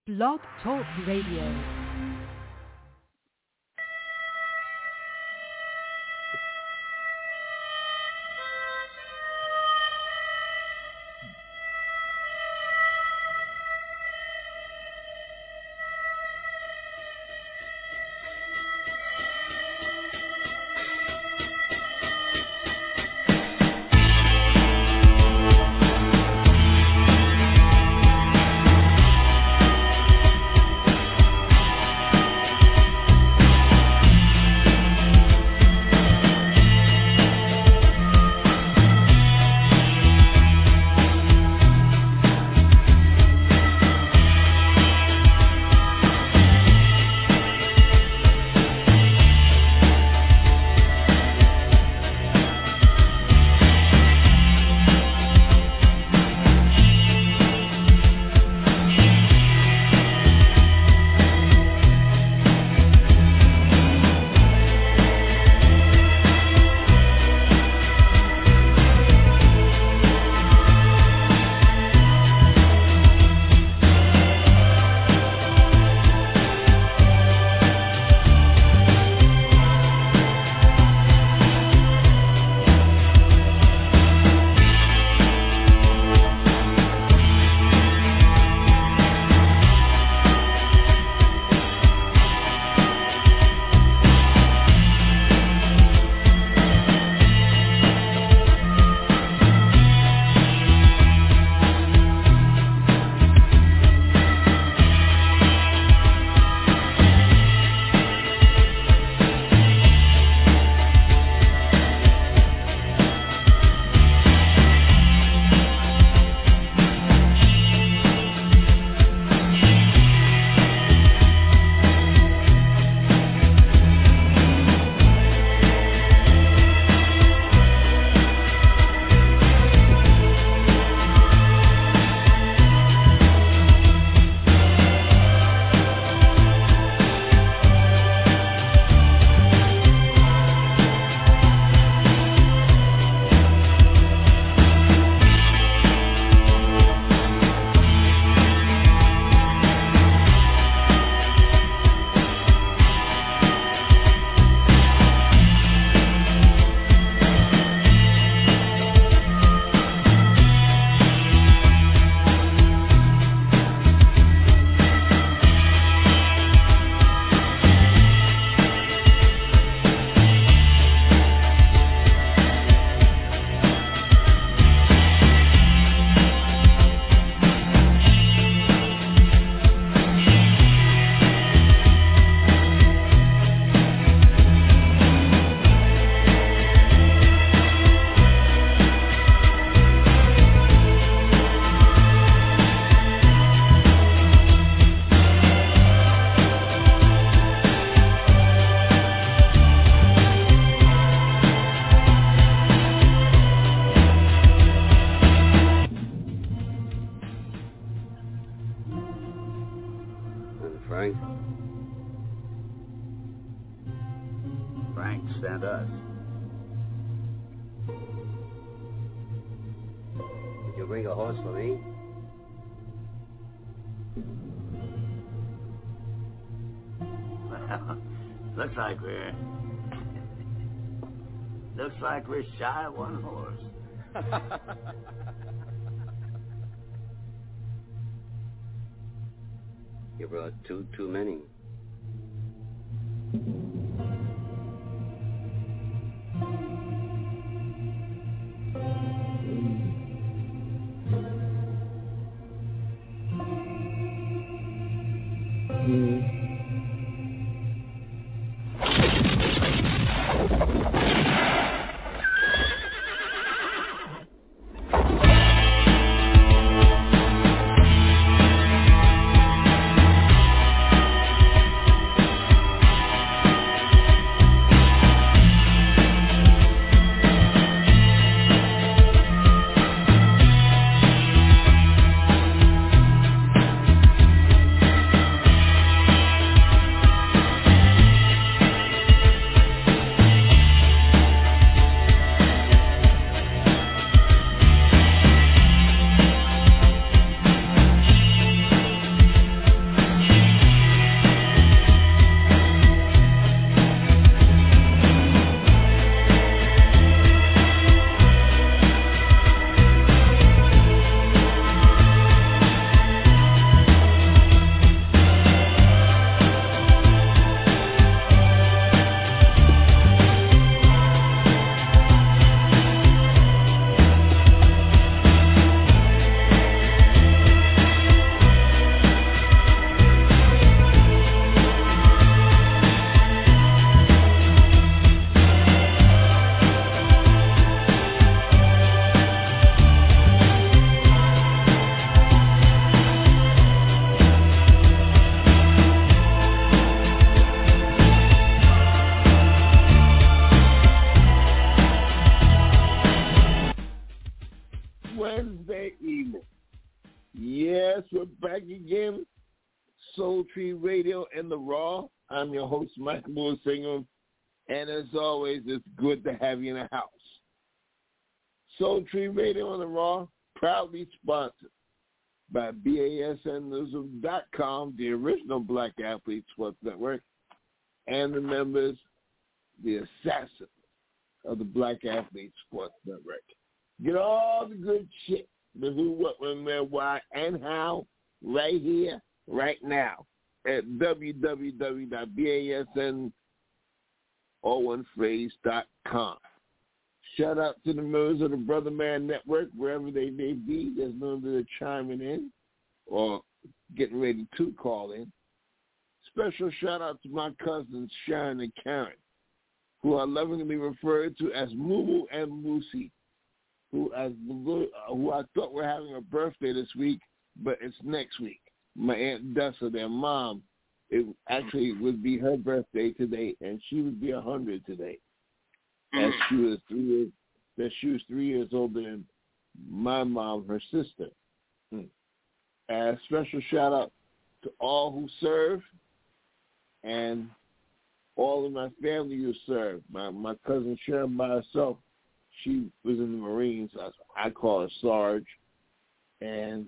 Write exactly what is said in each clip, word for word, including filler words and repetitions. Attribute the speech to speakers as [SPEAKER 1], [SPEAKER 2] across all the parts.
[SPEAKER 1] Blog Talk Radio.
[SPEAKER 2] Looks like we're looks like we're shy of one horse.
[SPEAKER 3] You brought two too many.
[SPEAKER 4] again. Soul Tree Radio and The Raw. I'm your host, Michael Lewis Ingram. And as always, it's good to have you in the house. Soul Tree Radio and The Raw, proudly sponsored by B A S N News dot com, the original Black Athlete Sports Network, and the members, the assassins of the Black Athlete Sports Network. Get all the good shit, the who, what, when, where, why, and how, right here, right now, at w w w dot b a s n all one phrase dot com. Shout out to the members of the Brother Man Network, wherever they may be. There's no that are chiming in or getting ready to call in. Special shout out to my cousins, Sharon and Karen, who are lovingly referred to as Moo and Moosey, who, as, who I thought were having a birthday this week, but it's next week. My Aunt Dessa, their mom, it actually would be her birthday today, and she would be one hundred today. As she was three years, that she was three years older than my mom, her sister. Hmm. A special shout out to all who serve and all of my family who serve. My my cousin Sharon by herself, she was in the Marines. I, I call her Sarge. And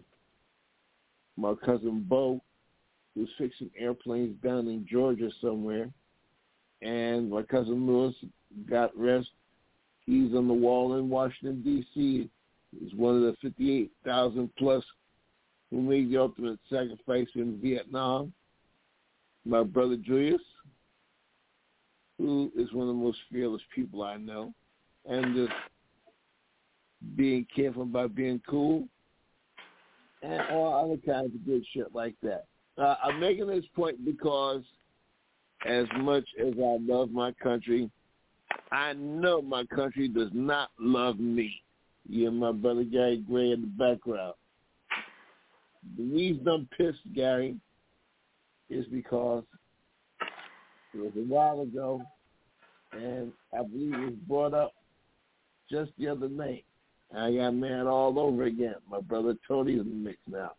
[SPEAKER 4] my cousin Bo, who's fixing airplanes down in Georgia somewhere. And my cousin Lewis got rest. He's on the wall in Washington, D C He's one of the fifty-eight thousand plus who made the ultimate sacrifice in Vietnam. My brother Julius, who is one of the most fearless people I know, and just being careful about being cool, and all other kinds of good shit like that. Uh, I'm making this point because as much as I love my country, I know my country does not love me. You and my brother Gary Gray in the background. The reason I'm pissed, Gary, is because it was a while ago, and I believe it was brought up just the other night. I got mad all over again. My brother Tony's in the mix now.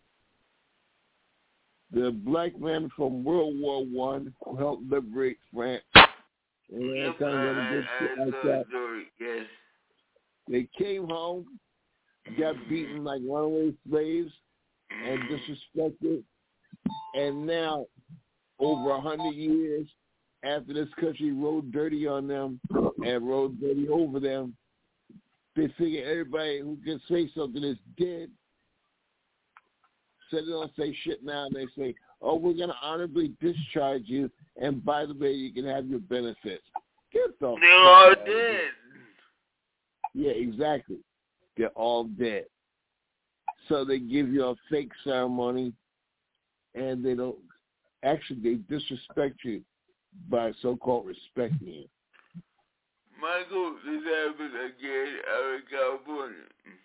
[SPEAKER 4] The black men from World War One who helped liberate France. And
[SPEAKER 2] Yep, I, I, I
[SPEAKER 4] like
[SPEAKER 2] saw
[SPEAKER 4] that.
[SPEAKER 2] the story, yes.
[SPEAKER 4] They came home, got beaten like runaway slaves, and disrespected. And now, over a hundred years after this country rode dirty on them and rode dirty over them, they figure everybody who can say something is dead. So they don't say shit now, and they say, oh, we're going to honorably discharge you, and by the way, you can have your benefits. Get the
[SPEAKER 2] They're all dead.
[SPEAKER 4] Yeah, exactly. They're all dead. So they give you a fake ceremony, and they don't, actually, they disrespect you by so-called respecting you.
[SPEAKER 2] Michael, this happened again out in California.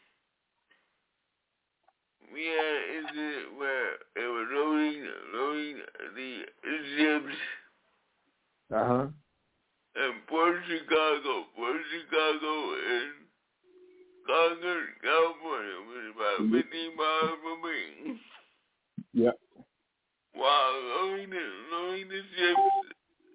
[SPEAKER 2] We had an incident where they were loading, loading the ships
[SPEAKER 4] Uh-huh.
[SPEAKER 2] in Port Chicago, Port Chicago in Concord, California, which is about fifteen miles from me.
[SPEAKER 4] Yep.
[SPEAKER 2] While loading the, loading the ships,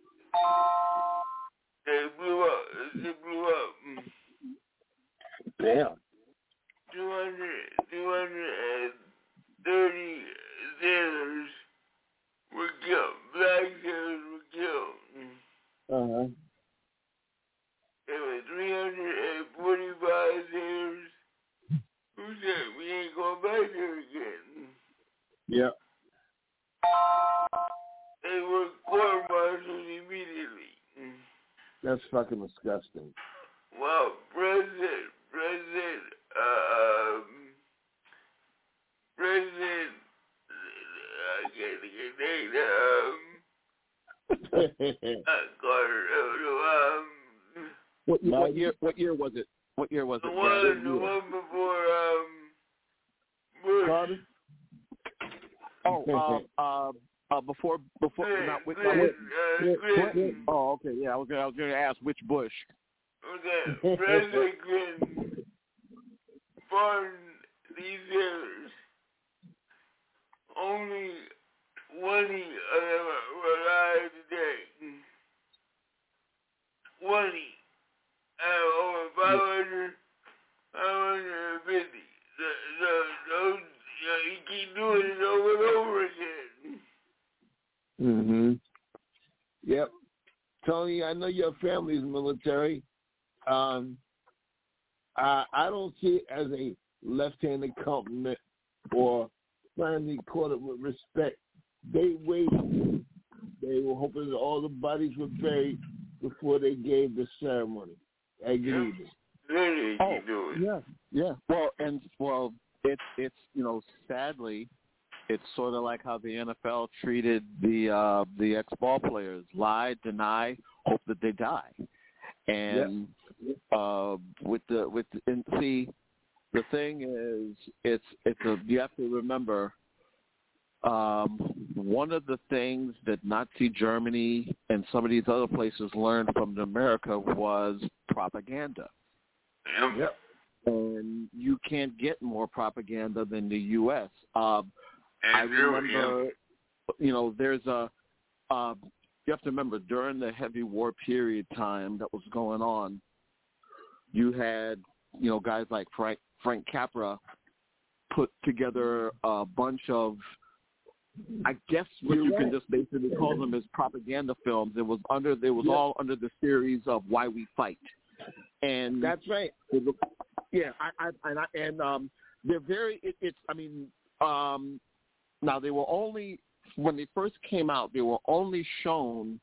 [SPEAKER 2] they blew up. The ship blew up.
[SPEAKER 4] Damn.
[SPEAKER 2] two hundred, two hundred thirty sailors were killed. Black sailors were killed.
[SPEAKER 4] Uh-huh.
[SPEAKER 2] There were three hundred forty-five sailors who said, we ain't going back there again.
[SPEAKER 4] Yep.
[SPEAKER 2] They were court-martialed immediately.
[SPEAKER 4] That's fucking disgusting.
[SPEAKER 2] Well, President, President, uh, um, President, I can't think of his name, um, uh, Carter, uh, um,
[SPEAKER 5] what, what year? What year was it? What year was
[SPEAKER 2] the
[SPEAKER 5] it?
[SPEAKER 2] one, the one before, um, Bush.
[SPEAKER 4] Carter?
[SPEAKER 5] Oh, uh, uh, uh, before, before,
[SPEAKER 2] Clinton,
[SPEAKER 5] not which,
[SPEAKER 2] Clinton,
[SPEAKER 5] not,
[SPEAKER 2] uh, Clinton.
[SPEAKER 5] oh, okay, yeah, I was gonna, I was gonna ask which Bush.
[SPEAKER 2] Okay, President Clinton pardoned these sailors only twenty of them are alive today. twenty out of over five hundred, five hundred fifty. So, so, those, you know, you keep doing it over and over again.
[SPEAKER 4] Mm-hmm. Yep. Tony, I know your family's military. Um, I, I don't see it as a left-handed compliment or finally caught it with respect. They waited. They were hoping that all the bodies were buried before they gave the ceremony. Hey, good evening.
[SPEAKER 2] Really,
[SPEAKER 5] Oh,
[SPEAKER 2] you do it.
[SPEAKER 5] yeah, yeah. Well, and well, it's it's you know, sadly, it's sort of like how the N F L treated the uh, the ex-ball players: lie, deny, hope that they die. And yep. uh, with the with the, and see, the thing is, it's it's a you have to remember. Um, one of the things that Nazi Germany and some of these other places learned from America was propaganda.
[SPEAKER 4] Yep.
[SPEAKER 2] And
[SPEAKER 5] you can't get more propaganda than the U S Um, I
[SPEAKER 2] Andrew,
[SPEAKER 5] remember,
[SPEAKER 2] yeah.
[SPEAKER 5] you know, there's a, uh, you have to remember, during the heavy war period time that was going on, you had, you know, guys like Frank, Frank Capra put together a bunch of, I guess what
[SPEAKER 4] You're
[SPEAKER 5] you
[SPEAKER 4] right.
[SPEAKER 5] can just basically call them as propaganda films. It was under, it was
[SPEAKER 4] Yeah.
[SPEAKER 5] all under the series of Why We Fight. And
[SPEAKER 4] That's right.
[SPEAKER 5] yeah, I, I and I, and um, they're very. It, it's. I mean, um, now they were only when they first came out. They were only shown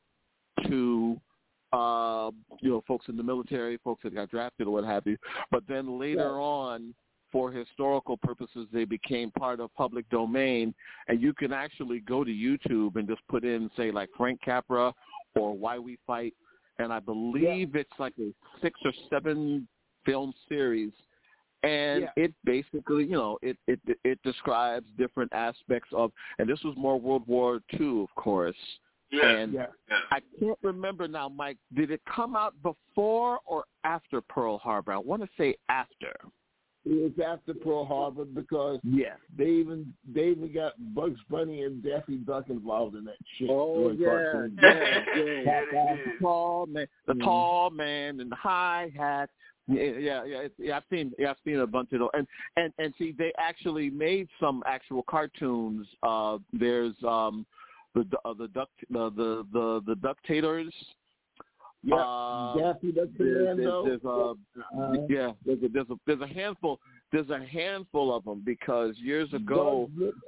[SPEAKER 5] to, uh, you know, folks in the military, folks that got drafted or what have you. But then later
[SPEAKER 4] Right.
[SPEAKER 5] on, for historical purposes, they became part of public domain, and you can actually go to YouTube and just put in, say, like Frank Capra or Why We Fight. And I believe yeah. it's like a six or seven film series, and
[SPEAKER 4] yeah.
[SPEAKER 5] it basically, you know, it, it it describes different aspects of, and this was more World War Two, of course.
[SPEAKER 2] Yeah.
[SPEAKER 5] And
[SPEAKER 4] yeah.
[SPEAKER 5] I can't remember now, Mike. Did it come out before or after Pearl Harbor? I want to say after.
[SPEAKER 4] It was after Pearl Harbor because
[SPEAKER 5] yeah.
[SPEAKER 4] they even they even got Bugs Bunny and Daffy Duck involved in that shit.
[SPEAKER 5] Oh yeah, yeah, yeah. The tall man, the mm. tall man, and the high hat. Yeah, yeah, yeah, yeah. I've seen, yeah, I've seen a bunch of those, and and and see, they actually made some actual cartoons. Uh, there's um, the uh, the duck the the the, the Ductators.
[SPEAKER 4] Yeah,
[SPEAKER 5] uh,
[SPEAKER 4] Daffy Duck.
[SPEAKER 5] There's, there's, there's a
[SPEAKER 4] uh,
[SPEAKER 5] yeah, there's a, there's a there's a handful there's a handful of them because years ago.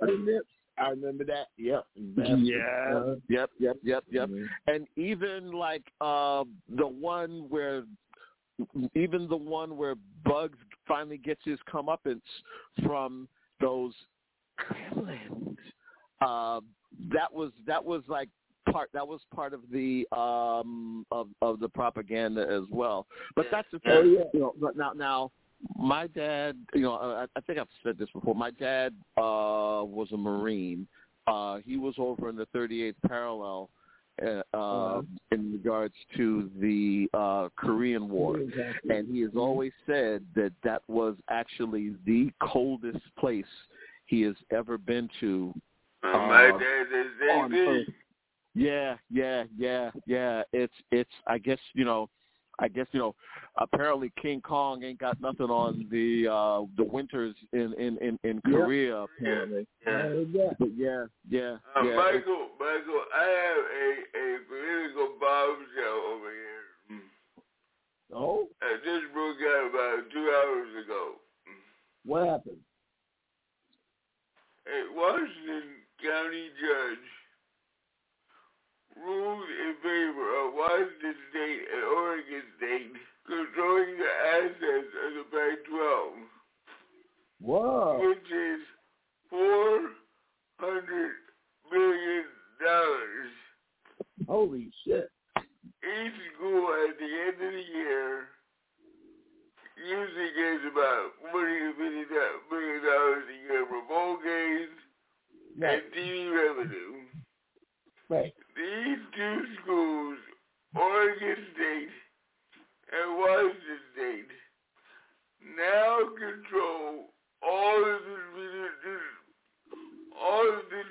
[SPEAKER 4] I remember that. Yep.
[SPEAKER 5] Yeah.
[SPEAKER 4] Uh,
[SPEAKER 5] yep. Yep. Yep. Yep.
[SPEAKER 4] Mm-hmm.
[SPEAKER 5] And even like uh, the one where, even the one where Bugs finally gets his comeuppance from those gremlins. Uh, that was that was like. Part that was part of the um of of the propaganda as well, but that's the thing.
[SPEAKER 4] Oh, yeah.
[SPEAKER 5] You know, but now now my dad, you know, I, I think I've said this before. My dad uh was a Marine. Uh, he was over in the thirty-eighth parallel uh, uh, in regards to the uh, Korean War, and he has always said that that was actually the coldest place he has ever been to.
[SPEAKER 2] Uh, my dad is
[SPEAKER 5] on Earth. Yeah, yeah, yeah, yeah. It's, it's. I guess you know, I guess you know. Apparently, King Kong ain't got nothing on the uh, the winters in in in, in Korea.
[SPEAKER 2] Yeah.
[SPEAKER 5] Apparently,
[SPEAKER 2] yeah.
[SPEAKER 5] yeah, but yeah, yeah.
[SPEAKER 2] Uh,
[SPEAKER 5] yeah.
[SPEAKER 2] Michael, Michael, I have a a political bombshell over here.
[SPEAKER 4] Oh,
[SPEAKER 2] I just broke out about two hours ago.
[SPEAKER 4] What happened?
[SPEAKER 2] A Washington County judge ruled in favor of Washington State and Oregon State controlling the assets of the Pac twelve.
[SPEAKER 4] Whoa.
[SPEAKER 2] Which is four hundred million dollars.
[SPEAKER 4] Holy shit.
[SPEAKER 2] Each school at the end of the year usually gets about forty to fifty million dollars a year for bowl games
[SPEAKER 4] right.
[SPEAKER 2] and T V revenue.
[SPEAKER 4] Right.
[SPEAKER 2] These two schools, Oregon State and Washington State, now control all of the all of the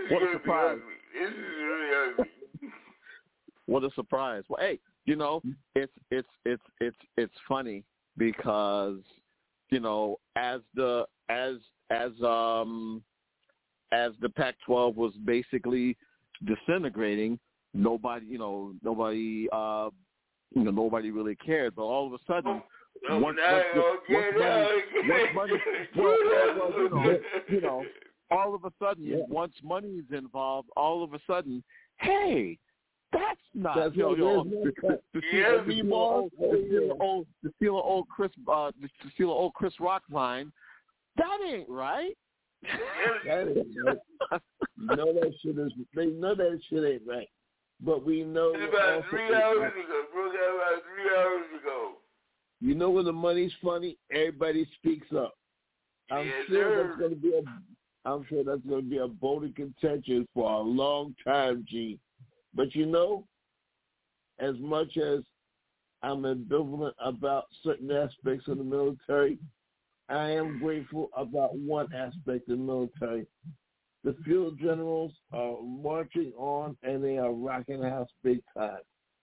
[SPEAKER 5] What a surprise.
[SPEAKER 2] This is really ugly.
[SPEAKER 5] What a surprise. Well, hey, you know, it's it's it's it's it's funny because, you know, as the as as um as the Pac twelve was basically disintegrating, nobody, you know, nobody uh you know, nobody really cared, but all of a sudden
[SPEAKER 2] No,
[SPEAKER 5] once,
[SPEAKER 2] now
[SPEAKER 5] once, the,
[SPEAKER 2] okay,
[SPEAKER 5] once money, once money well, well, well, you know, you know, all of a sudden, yeah. once money is involved, all of a sudden, hey, that's not
[SPEAKER 4] that's
[SPEAKER 5] you know, you know to, to, to,
[SPEAKER 2] yeah,
[SPEAKER 5] to, steal old, to steal an old, to steal an old Chris, uh, to steal an old Chris Rock line. That ain't right.
[SPEAKER 4] That ain't right. No, that shit is. They know that shit ain't right. But we know
[SPEAKER 2] it's about three hours
[SPEAKER 4] right.
[SPEAKER 2] ago. Broke out about three hours ago.
[SPEAKER 4] You know when the money's funny, everybody speaks up. I'm
[SPEAKER 2] yes,
[SPEAKER 4] sure
[SPEAKER 2] sir.
[SPEAKER 4] that's going to be a. I'm sure that's going to be a bone of contention for a long time, G. But you know, as much as I'm ambivalent about certain aspects of the military, I am grateful about one aspect of the military. The field generals are marching on, and they are rocking the house big time.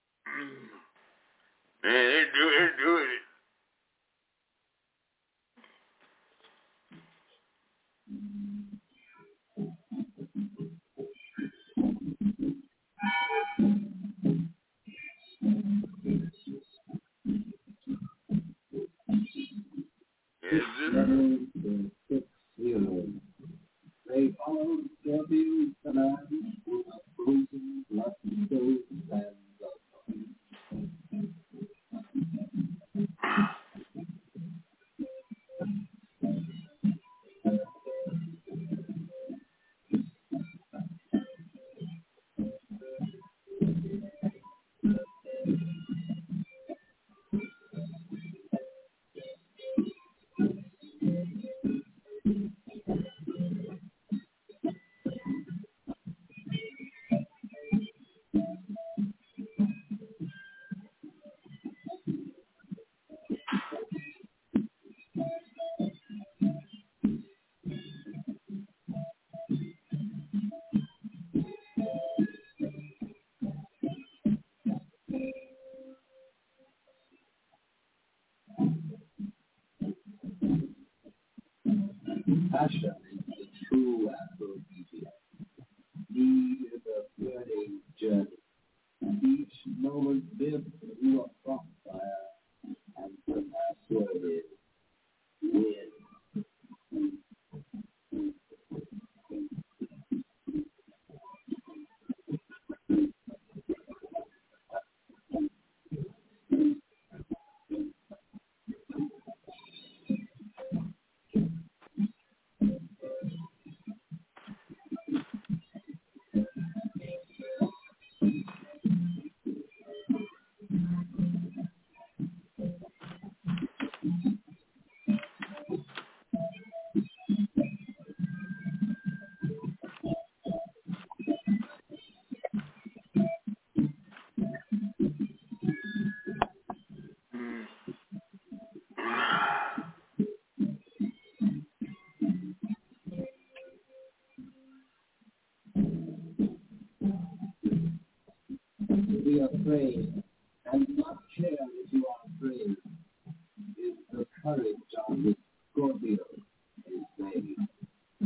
[SPEAKER 2] Man, they do it, do it.
[SPEAKER 6] They all W command cruising like those lands passion is the true aphrodisiac. He is a burning journey, and each moment lives through a bonfire, and the password is win. Be afraid, and not care if you are afraid, is the courage of the Scorpio, they say.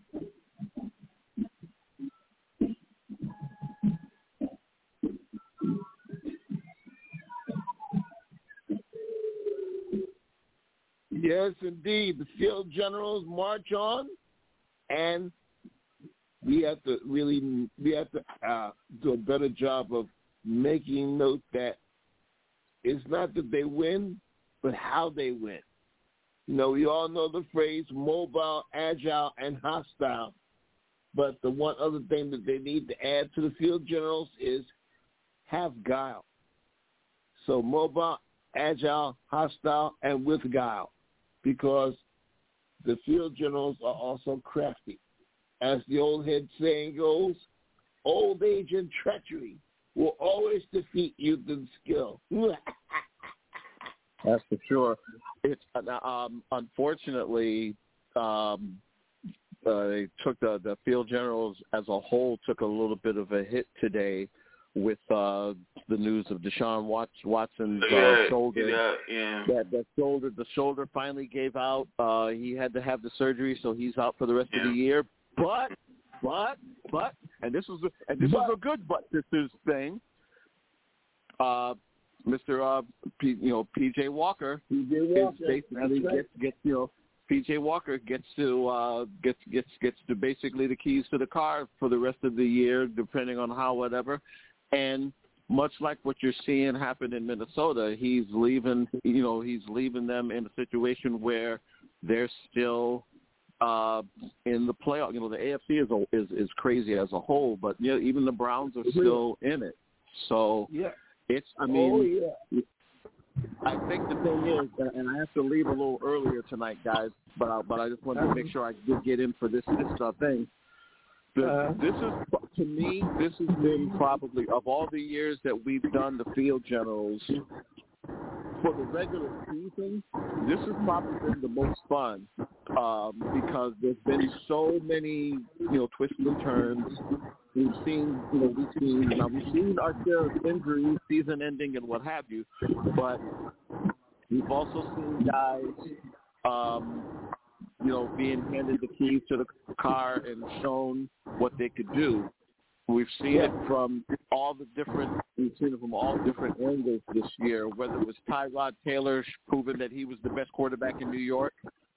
[SPEAKER 4] Yes, indeed. The field generals march on, and we have to really we have to uh, do a better job of making note that it's not that they win, but how they win. You know, we all know the phrase mobile, agile, and hostile. But the one other thing that they need to add to the field generals is have guile. So mobile, agile, hostile, and with guile, because the field generals are also crafty. As the old head saying goes, old age and treachery will always defeat youth and skill.
[SPEAKER 5] That's for sure. It's um, unfortunately, um, uh, they took the the field generals as a whole took a little bit of a hit today with uh, the news of Deshaun Watson's uh,
[SPEAKER 2] yeah,
[SPEAKER 5] shoulder.
[SPEAKER 2] Yeah, yeah.
[SPEAKER 5] That that shoulder, the shoulder finally gave out. Uh, he had to have the surgery, so he's out for the rest
[SPEAKER 2] yeah.
[SPEAKER 5] of the year. But, but, but, and this was a, and this was a good but this is thing. Uh, Mister Uh, P, you know, P J Walker,
[SPEAKER 4] P J Walker
[SPEAKER 5] is basically
[SPEAKER 4] right.
[SPEAKER 5] gets gets you know. P J Walker gets to uh, gets gets gets to basically the keys to the car for the rest of the year, depending on how whatever. And much like what you're seeing happen in Minnesota, he's leaving. You know, he's leaving them in a situation where they're still uh, in the playoff. You know, the A F C is a, is is crazy as a whole, but you know, even the Browns are still in it. So
[SPEAKER 4] yeah,
[SPEAKER 5] it's. I mean.
[SPEAKER 4] Oh, yeah.
[SPEAKER 5] I think the thing is, and I have to leave a little earlier tonight, guys, but I, but I just wanted to make sure I did get in for this this uh, thing. The, uh, this is, to me, this has been probably, of all the years that we've done the field generals, for the regular season, this has probably been the most fun um, because there's been so many, you know, twists and turns. We've seen, you know, we've seen, now we've seen our share of injuries, season ending, and what have you, but we've also seen guys, um, you know, being handed the keys to the car and shown what they could do. We've seen yeah. it from all the different, we've seen it from all different angles this year, whether it was Tyrod Taylor proving that he was the best quarterback in New York,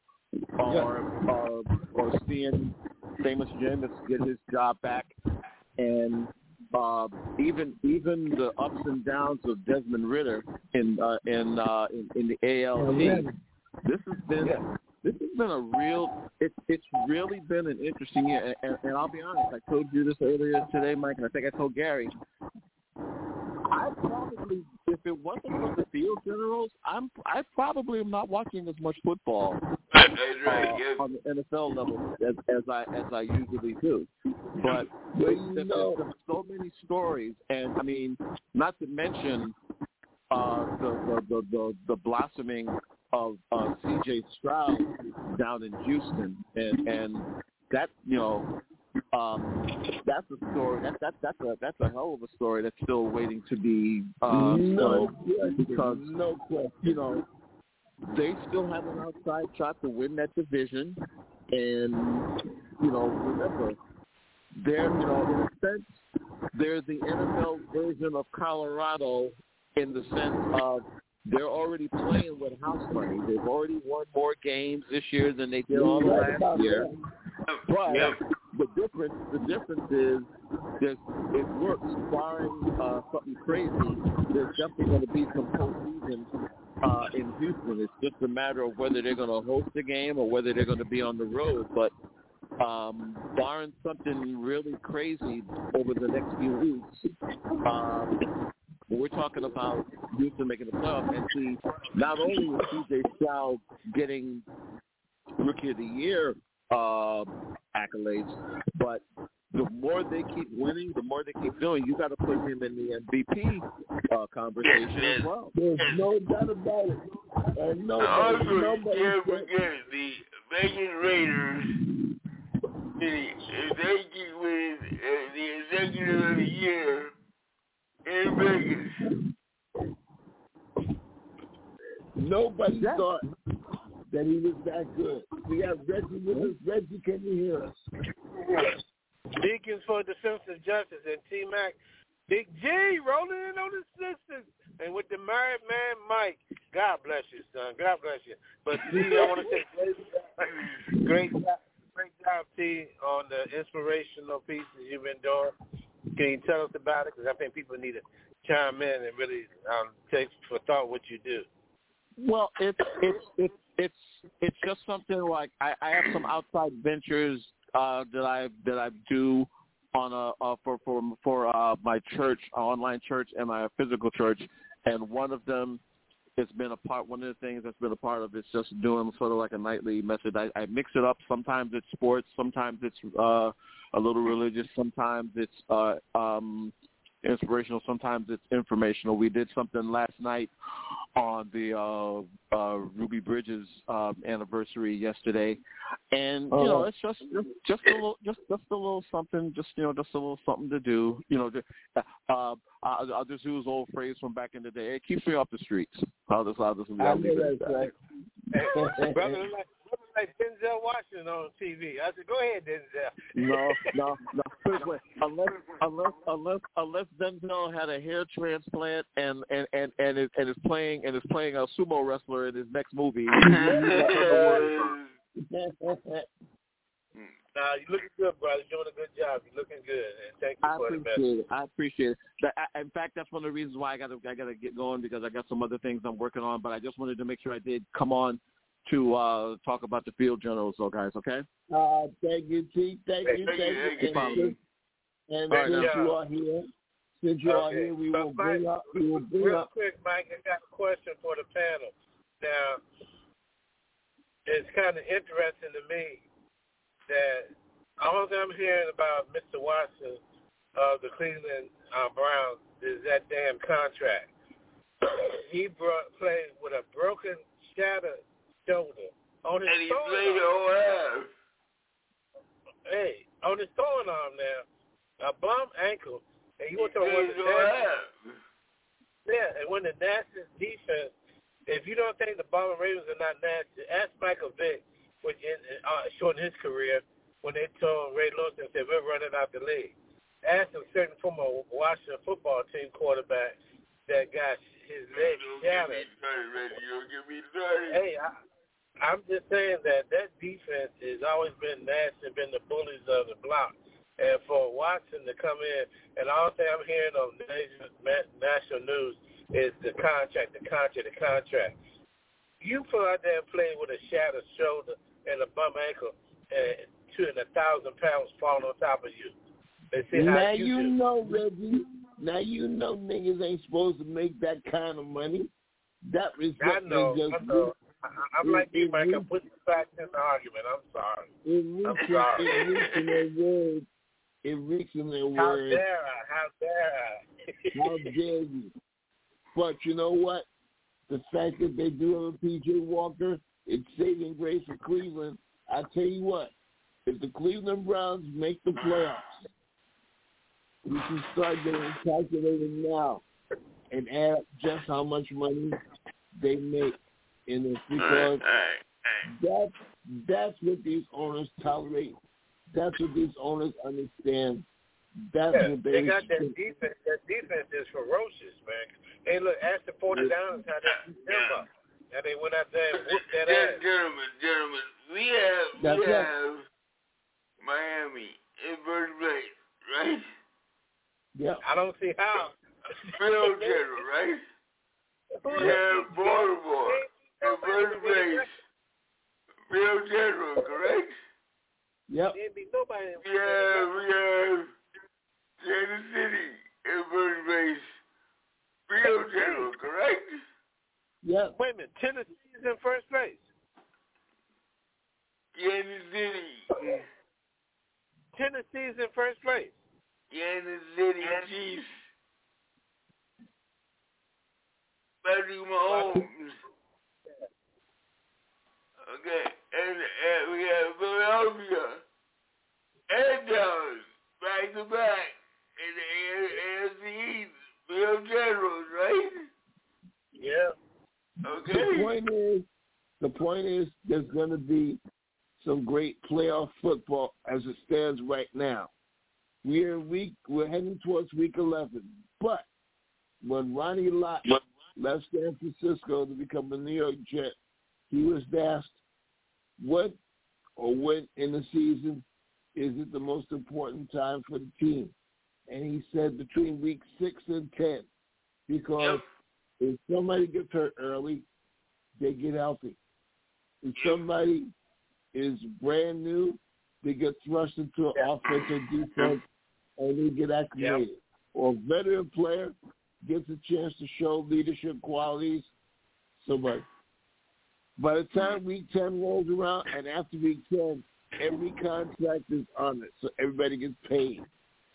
[SPEAKER 5] or yeah. uh, or seeing Famous Jameis get his job back, and uh, even even the ups and downs of Desmond Ridder in uh, in, uh, in in the A L C. Yeah. This has been. Yeah. This has been a real, it, it's really been an interesting year. And, and I'll be honest, I told you this earlier today, Mike, and I think I told Gary. I probably, if it wasn't for the field generals, I'm, I probably am not watching as much football uh, on the N F L level as, as I as I usually do. But there's, there's been so many stories, and I mean, not to mention uh, the, the, the, the, the blossoming of uh, C J Stroud down in Houston, and and that you know um, that's a story that that that's a that's a hell of a story that's still waiting to be uh,
[SPEAKER 4] no
[SPEAKER 5] because
[SPEAKER 4] no question.
[SPEAKER 5] you know they still have an outside shot to win that division, and you know remember they're you know in a sense they're the N F L version of Colorado in the sense of they're already playing with house money. They've already won more games this year than they did all the last year. But
[SPEAKER 2] yep.
[SPEAKER 5] the difference, the difference is, there's, it works. Barring uh, something crazy, there's definitely going to be some postseason uh, in Houston. It's just a matter of whether they're going to host the game or whether they're going to be on the road. But um, barring something really crazy over the next few weeks. Um, We're talking about Houston making the playoffs, and see, not only is C J Stroud getting Rookie of the Year uh, accolades, but the more they keep winning, the more they keep doing, you got to put him in the M V P uh, conversation
[SPEAKER 2] yes,
[SPEAKER 5] as well.
[SPEAKER 4] There's no doubt about it. And nobody,
[SPEAKER 2] also,
[SPEAKER 4] nobody
[SPEAKER 2] can't forget the Vegas Raiders. The executive with uh, the executive of the year. In Vegas.
[SPEAKER 4] Nobody
[SPEAKER 5] yeah.
[SPEAKER 4] thought that he was that good. We have Reggie with us. Reggie, can you hear us?
[SPEAKER 7] Deacons for Defensive Justice and T-Mac. Big G rolling in on the sisters. And with the married man, Mike. God bless you, son. God bless you. But, T, I want to say great, great job, great job, T, on the inspirational pieces you've been doing. Can you tell us about it? Because I think people need to chime in and really um, take for thought what you do.
[SPEAKER 5] Well, it's it's it's it's it's just something like I, I have some outside ventures uh, that I that I do on a uh, for for for uh, my church, online church, and my physical church, and one of them has been a part. One of the things that's been a part of it's just doing sort of like a nightly message. I, I mix it up. Sometimes it's sports. Sometimes it's uh, a little religious. Sometimes it's uh, um, inspirational. Sometimes it's informational. We did something last night on the uh, uh, Ruby Bridges uh, anniversary yesterday, and you know, it's just just, just a little just just a little something, just you know, just a little something to do. You know, uh, uh, I'll, I'll just use old phrase from back in the day. It keeps me off the streets. I'll just I'll just I'll leave it at that.
[SPEAKER 7] Hey, brother, like, brother like Denzel Washington on T V. I said, go ahead, Denzel.
[SPEAKER 5] No, no, no. Unless, unless, unless, unless Denzel had a hair transplant and and and and is, and is playing and is playing a sumo wrestler in his next movie.
[SPEAKER 7] Nah, you're looking good, brother. You're doing a good job. You're looking good, and thank you
[SPEAKER 5] I
[SPEAKER 7] for the
[SPEAKER 5] appreciate
[SPEAKER 7] message.
[SPEAKER 5] it. I appreciate it. That, I, in fact, that's one of the reasons why I got to I got to get going, because I got some other things I'm working on. But I just wanted to make sure I did come on to uh, talk about the field generals, so guys. Okay.
[SPEAKER 4] Uh, thank you, T. Thank you,
[SPEAKER 2] Thank
[SPEAKER 4] thank
[SPEAKER 2] you,
[SPEAKER 4] you.
[SPEAKER 2] thank
[SPEAKER 4] And, and
[SPEAKER 5] All right,
[SPEAKER 4] since
[SPEAKER 7] now.
[SPEAKER 4] you are here, since you are
[SPEAKER 7] Okay.
[SPEAKER 4] here, we
[SPEAKER 7] So,
[SPEAKER 4] will bring
[SPEAKER 7] Mike,
[SPEAKER 4] up. We will bring
[SPEAKER 7] Real
[SPEAKER 4] up.
[SPEAKER 7] quick, Mike, I got a question for the panel. Now, it's kind of interesting to me that all I'm hearing about Mister Watson of the Cleveland uh, Browns is that damn contract. He brought, played with a broken, shattered shoulder on his
[SPEAKER 2] And he
[SPEAKER 7] throwing
[SPEAKER 2] played
[SPEAKER 7] arm.
[SPEAKER 2] all half.
[SPEAKER 7] Hey, on his throwing arm now, a bum ankle, and you
[SPEAKER 2] He
[SPEAKER 7] want to talk about
[SPEAKER 2] played
[SPEAKER 7] the
[SPEAKER 2] all
[SPEAKER 7] nasty,
[SPEAKER 2] half.
[SPEAKER 7] yeah, and when the nastiest defense, if you don't think the Baltimore Ravens are not nasty, ask Michael Vick, which in, uh, shortened his career, when they told Ray Lewis and said, we're running out the league. Ask a certain former Washington football team quarterback that got his leg
[SPEAKER 2] Don't get me
[SPEAKER 7] shattered.
[SPEAKER 2] started, Reggie. Don't get me started.
[SPEAKER 7] Hey, I, I'm just saying that that defense has always been nasty and been the bullies of the block. And for Watson to come in, and all thing I'm hearing on national news is the contract, the contract, the contract. You put out there and play with a shattered shoulder and a bum ankle, and two and a thousand pounds falling on top of you. And see how
[SPEAKER 4] Now
[SPEAKER 7] you,
[SPEAKER 4] you
[SPEAKER 7] do.
[SPEAKER 4] know, Reggie. Now you know niggas ain't supposed to make that kind of money. That
[SPEAKER 7] I
[SPEAKER 4] resentment
[SPEAKER 7] know,
[SPEAKER 4] just.
[SPEAKER 7] I know. I, I'm
[SPEAKER 4] it,
[SPEAKER 7] like you,
[SPEAKER 4] it,
[SPEAKER 7] Mike.
[SPEAKER 4] it,
[SPEAKER 7] I'm putting facts in the argument. I'm sorry.
[SPEAKER 4] It
[SPEAKER 7] I'm
[SPEAKER 4] reeks,
[SPEAKER 7] sorry.
[SPEAKER 4] it reeks in their words. It reeks in their
[SPEAKER 7] How
[SPEAKER 4] words.
[SPEAKER 7] dare I? How dare I?
[SPEAKER 4] How dare you? But you know what? The fact that they do have a P J Walker, it's saving grace for Cleveland. I tell you what, if the Cleveland Browns make the playoffs, we can start getting calculated now and add up just how much money they make in it, because that's that's what these owners tolerate. That's what these owners understand. That's
[SPEAKER 7] Yeah,
[SPEAKER 4] what they,
[SPEAKER 7] they got that defense. That defense is ferocious, man. Hey, look, ask the forty-niners how they beat them up. And they went out there and whooped that ass.
[SPEAKER 2] Gentlemen, gentlemen, we have
[SPEAKER 4] That's
[SPEAKER 2] we
[SPEAKER 4] right.
[SPEAKER 2] have Miami in first place, right?
[SPEAKER 4] Yeah.
[SPEAKER 7] I don't see how.
[SPEAKER 2] Real general, right? We have Baltimore in first place. Real general, correct?
[SPEAKER 4] Yep.
[SPEAKER 7] There be nobody.
[SPEAKER 2] We have we have Kansas City in first place. Real general, correct?
[SPEAKER 4] Yep.
[SPEAKER 7] Wait a minute. Tennessee's in first place.
[SPEAKER 2] Kansas City.
[SPEAKER 7] Tennessee's in first place.
[SPEAKER 2] Kansas City Chiefs. Patrick Mahomes. Okay, and, and we have Philadelphia and Dallas back to back in the A F C East. Real generals, right?
[SPEAKER 7] Yeah.
[SPEAKER 2] Okay.
[SPEAKER 4] The point is, the point is, there's going to be some great playoff football as it stands right now. We're in week, we're heading towards week eleven. But when Ronnie Lott left San Francisco to become a New York Jet, he was asked, what or when in the season is it the most important time for the team? And he said between week six and ten, because if somebody gets hurt early, they get healthy. If somebody is brand new, they get thrust into an offense or defense, and they get acclimated. Yep. Or a veteran player gets a chance to show leadership qualities. Somebody. By the time week ten rolls around, and after week ten, every contract is on it, so everybody gets paid.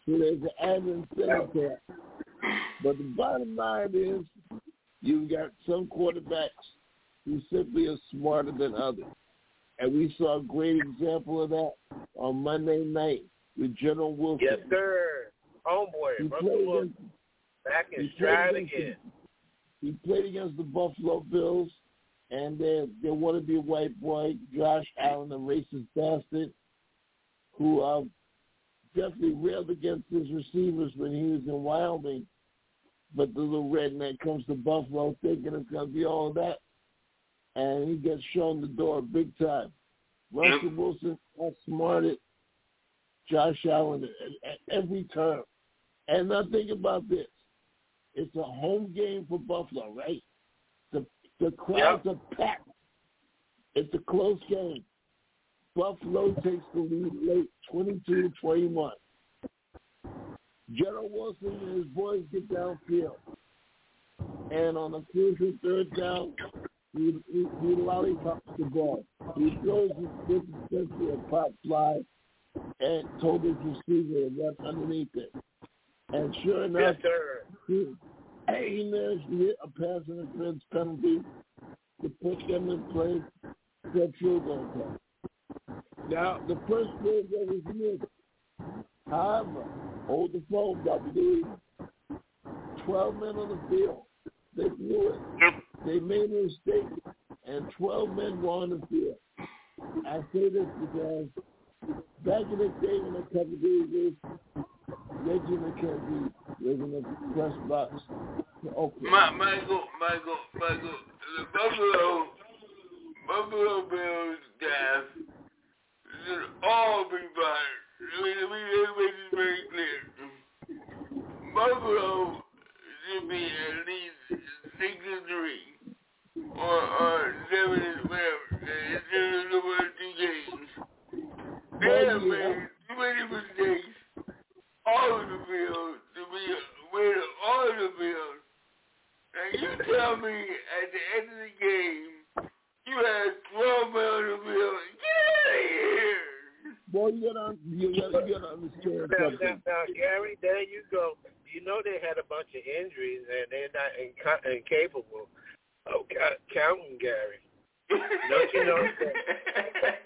[SPEAKER 4] So there's an added incentive there. But the bottom line is you've got some quarterbacks who simply are smarter than others. And we saw a great example of that on Monday night with General Wilson.
[SPEAKER 7] Yes, sir. Homeboy,
[SPEAKER 4] he
[SPEAKER 7] Russell Wilson. Back in stride again.
[SPEAKER 4] The, he played against the Buffalo Bills, and there there wanted to be a white boy, Josh Allen, a racist bastard, who uh, definitely railed against his receivers when he was in Wyoming. But the little redneck comes to Buffalo thinking it's going to be all of that, and he gets shown the door big time. Russell Wilson outsmarted Josh Allen at, at every turn. And now think about this. It's a home game for Buffalo, right? The the crowds yep. are packed. It's a close game. Buffalo takes the lead late, twenty-two to twenty-one. General Wilson and his boys get downfield. And on the crucial third down, he, he, he lollipops the ball. He throws his fifty cents to a pop fly and told his receiver to run underneath it. And sure enough,
[SPEAKER 7] yes, sir.
[SPEAKER 4] he, he managed to get a pass interference penalty to put them in place for a field goal kick. Now, the first field goal was missed. However, hold the phone, W. twelve men on the field. They blew it. They made a mistake, and twelve men were on the field. I say this because back in the day when I covered the Reggie McKenzie was in the press box. Okay.
[SPEAKER 2] My, Michael, Michael, Michael, the Buffalo, Buffalo Bills staff should all be fired. I mean, I mean, let me make this very clear. Buffalo should be at least six and three, or or seven and whatever. Instead of the one two games. They have made too many mistakes. All of the field to be with all of the field. Now you tell me at the end of the game you had twelve men on the field. Get out of here!
[SPEAKER 4] Boy, you gotta you gotta, you gotta understand
[SPEAKER 7] now,
[SPEAKER 4] something.
[SPEAKER 7] Now, now, Gary, there you go. You know they had a bunch of injuries and they're not inca- incapable of counting, Gary. Don't you know that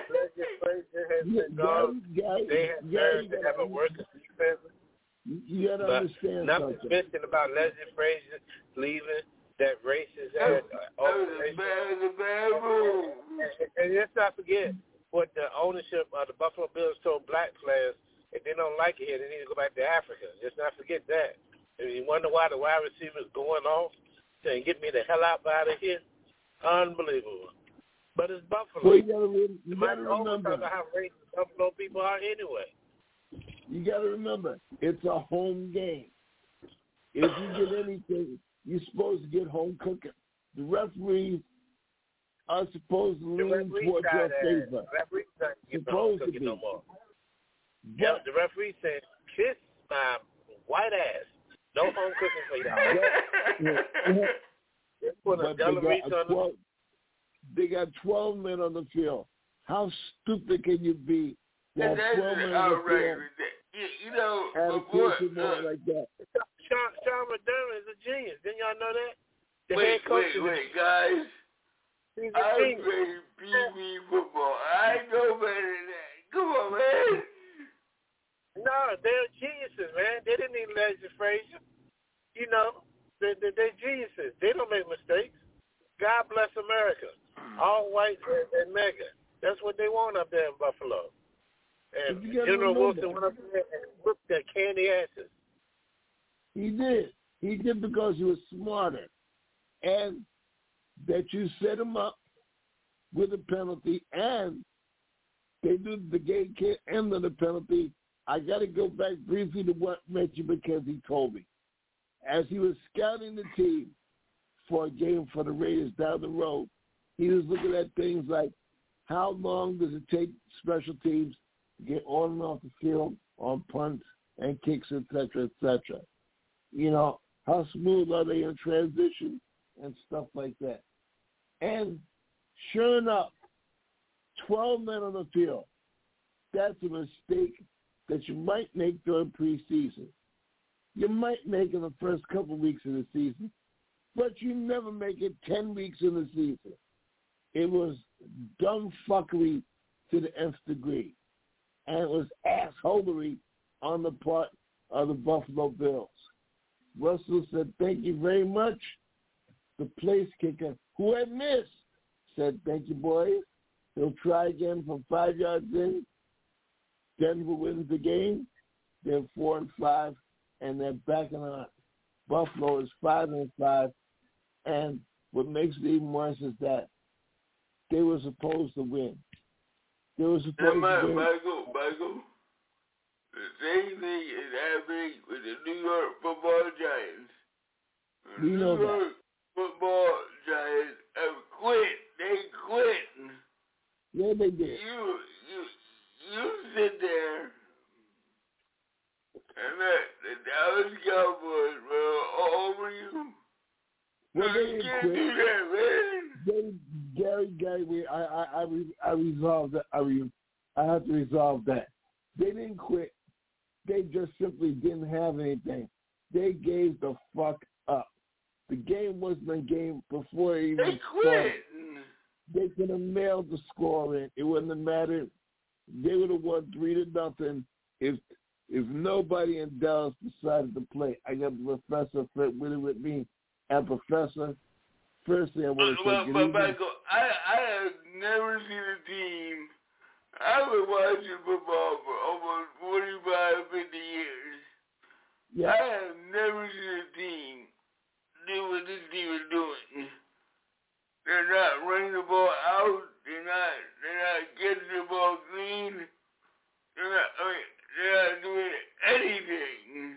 [SPEAKER 7] has been gone? They have learned to have a working defense.
[SPEAKER 4] You got to understand
[SPEAKER 7] nothing
[SPEAKER 4] something.
[SPEAKER 7] mentioned about Leslie Frazier leaving that racist ass.
[SPEAKER 2] The bad rule.
[SPEAKER 7] And let's not forget what the ownership of the Buffalo Bills told black players: if they don't like it here, they need to go back to Africa. Let's not forget that. And you wonder why the wide receivers going off saying, "Get me the hell out of here." Unbelievable. But it's Buffalo.
[SPEAKER 4] Well, you gotta, re- you gotta remember
[SPEAKER 7] how racist Buffalo people are anyway.
[SPEAKER 4] You got to remember, it's a home game. If you get anything, you're supposed to get home cooking. The referees are supposed to lean towards your favor.
[SPEAKER 7] The referee's not
[SPEAKER 4] supposed
[SPEAKER 7] to
[SPEAKER 4] be.
[SPEAKER 7] no more.
[SPEAKER 4] But,
[SPEAKER 7] yeah, the referee said, "Kiss my white ass. No home cooking for y'all." They put a
[SPEAKER 4] they, got twelve, they got twelve men on the field. How stupid can you be?
[SPEAKER 2] Well, that's outrageous. You, you know, before, uh,
[SPEAKER 4] like that.
[SPEAKER 7] Sean, Sean McDermott is a genius. Didn't y'all know that? The
[SPEAKER 2] wait,
[SPEAKER 7] head coach
[SPEAKER 2] wait, wait, guys.
[SPEAKER 7] He's
[SPEAKER 2] I played P V football. I know better than that. Come on, man.
[SPEAKER 7] No, they're geniuses, man. They didn't need Leslie Frazier. You know, they're, they're, they're geniuses. They don't make mistakes. God bless America. All white and, and mega. That's what they want up there in Buffalo. And General Wilson went up there and whooped their candy asses.
[SPEAKER 4] He did. He did because he was smarter. And that you set him up with a penalty, and they did the game can't end on the penalty. I got to go back briefly to what Reggie McKenzie told me. As he was scouting the team for a game for the Raiders down the road, he was looking at things like how long does it take special teams to get on and off the field on punts and kicks, et cetera, et cetera. You know, how smooth are they in transition and stuff like that. And sure enough, twelve men on the field. That's a mistake that you might make during preseason. You might make in the first couple of weeks of the season, but you never make it ten weeks in the season. It was dumb fuckery to the nth degree, and it was assholery on the part of the Buffalo Bills. Russell said, thank you very much. The place kicker, who had missed, said, thank you, boys. He'll try again from five yards in. Denver wins the game. They're four and five, and they're backing on. Buffalo is five and five, and what makes it even worse is that they were supposed to win. They were supposed
[SPEAKER 2] and
[SPEAKER 4] to
[SPEAKER 2] my,
[SPEAKER 4] win.
[SPEAKER 2] Michael, Michael, the same thing is happening with the New York Football Giants. The
[SPEAKER 4] We
[SPEAKER 2] New
[SPEAKER 4] know
[SPEAKER 2] York
[SPEAKER 4] that.
[SPEAKER 2] Football Giants have quit. They quit.
[SPEAKER 4] Yeah, they did.
[SPEAKER 2] You, you, you sit there and let the Dallas Cowboys roll all over you.
[SPEAKER 4] Well, they
[SPEAKER 2] you
[SPEAKER 4] didn't
[SPEAKER 2] can't
[SPEAKER 4] quit.
[SPEAKER 2] do that, man.
[SPEAKER 4] They, Gary, Gary, I, I, I, re, I resolved that. I, re, I have to resolve that. They didn't quit. They just simply didn't have anything. They gave the fuck up. The game wasn't a game before it even
[SPEAKER 2] They
[SPEAKER 4] started.
[SPEAKER 2] quit.
[SPEAKER 4] They could have mailed the score in. It wouldn't have mattered. They would have won three to nothing if if nobody in Dallas decided to play. I got Professor Fred Whitty with me. And Professor, firstly, I want to
[SPEAKER 2] But,
[SPEAKER 4] say
[SPEAKER 2] but,
[SPEAKER 4] good
[SPEAKER 2] but
[SPEAKER 4] evening.
[SPEAKER 2] Michael, I, I have never seen a team. I've been watching football for almost forty-five, fifty years.
[SPEAKER 4] Yeah.
[SPEAKER 2] I have never seen a team do what this team is doing. They're not running the ball out. They're not. They're not getting the ball clean. They're not. I mean, they're not doing anything.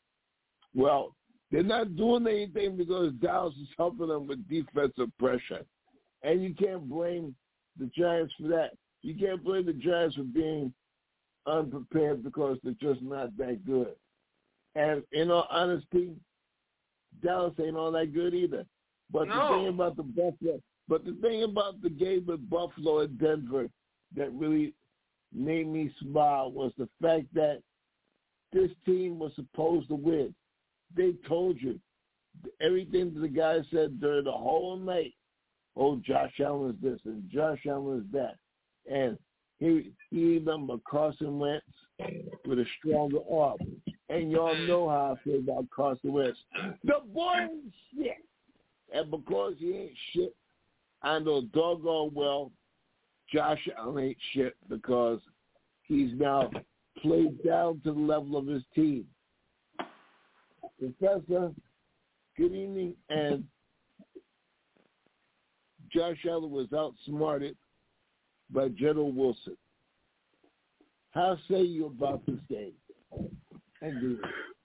[SPEAKER 4] Well, they're not doing anything because Dallas is helping them with defensive pressure, and you can't blame the Giants for that. You can't blame the Giants for being unprepared because they're just not that good. And in all honesty, Dallas ain't all that good either. But
[SPEAKER 2] No.
[SPEAKER 4] the thing about the Buffalo, but the thing about the game with Buffalo and Denver that really made me smile was the fact that this team was supposed to win. They told you everything that the guy said during the whole night. Oh, Josh Allen is this and Josh Allen is that, and he he remember Carson Wentz with a stronger arm. And y'all know how I feel about Carson Wentz. The boy ain't shit. And because he ain't shit, I know doggone well Josh Allen ain't shit because he's now played down to the level of his team. Professor, good evening. And Josh Allen was outsmarted by General Wilson. How say you about this game? Thank you.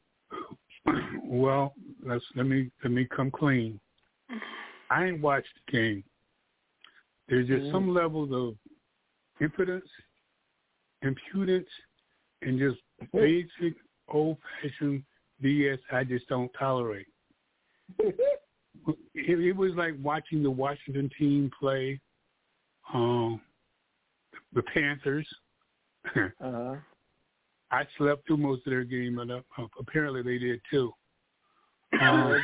[SPEAKER 8] Well, let's let me let me come clean. I ain't watched the game. There's just mm-hmm. some levels of impotence, impudence, and just basic old-fashioned B S I just don't tolerate. it, it was like watching the Washington team play um, the Panthers.
[SPEAKER 4] uh-huh.
[SPEAKER 8] I slept through most of their game, and uh, apparently they did too. Um,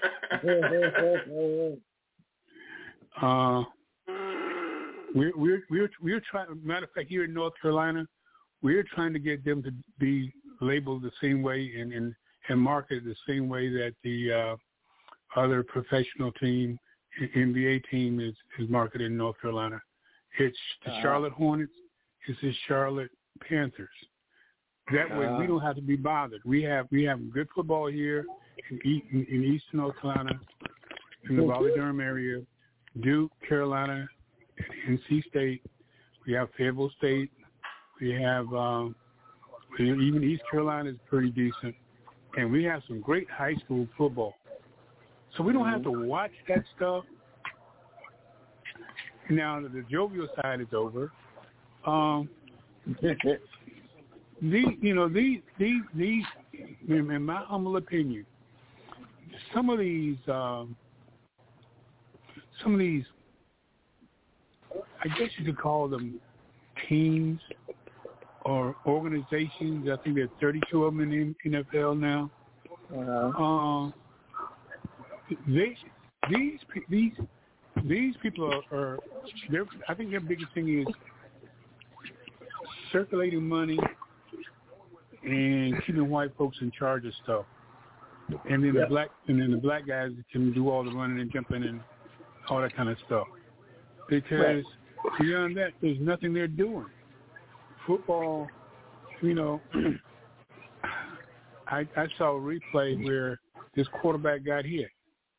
[SPEAKER 8] uh, we're we're we're we're trying. Matter of fact, here in North Carolina, we're trying to get them to be labeled the same way and and, and marketed the same way that the uh, other professional team, N B A team, is is marketed in North Carolina. It's the uh-huh. Charlotte Hornets. It's the Charlotte Panthers. That way, uh, we don't have to be bothered. We have we have good football here in, in, in Eastern North Carolina, in the Raleigh Durham area, Duke, Carolina, N C State. We have Fayetteville State. We have um, even East Carolina is pretty decent, and we have some great high school football. So we don't have to watch that stuff. Now the jovial side is over. Um, These, you know, these, these, these, in my humble opinion, some of these, um, some of these, I guess you could call them teams or organizations. I think there are thirty-two of them in the N F L now.
[SPEAKER 4] Uh-huh.
[SPEAKER 8] Uh, they these these these people are, are they're, I think their biggest thing is circulating money and keeping white folks in charge of stuff, and then
[SPEAKER 4] Yep.
[SPEAKER 8] the black and then the black guys can do all the running and jumping and all that kind of stuff. Because
[SPEAKER 4] Right.
[SPEAKER 8] beyond that, there's nothing they're doing. Football, you know, I I saw a replay where this quarterback got hit.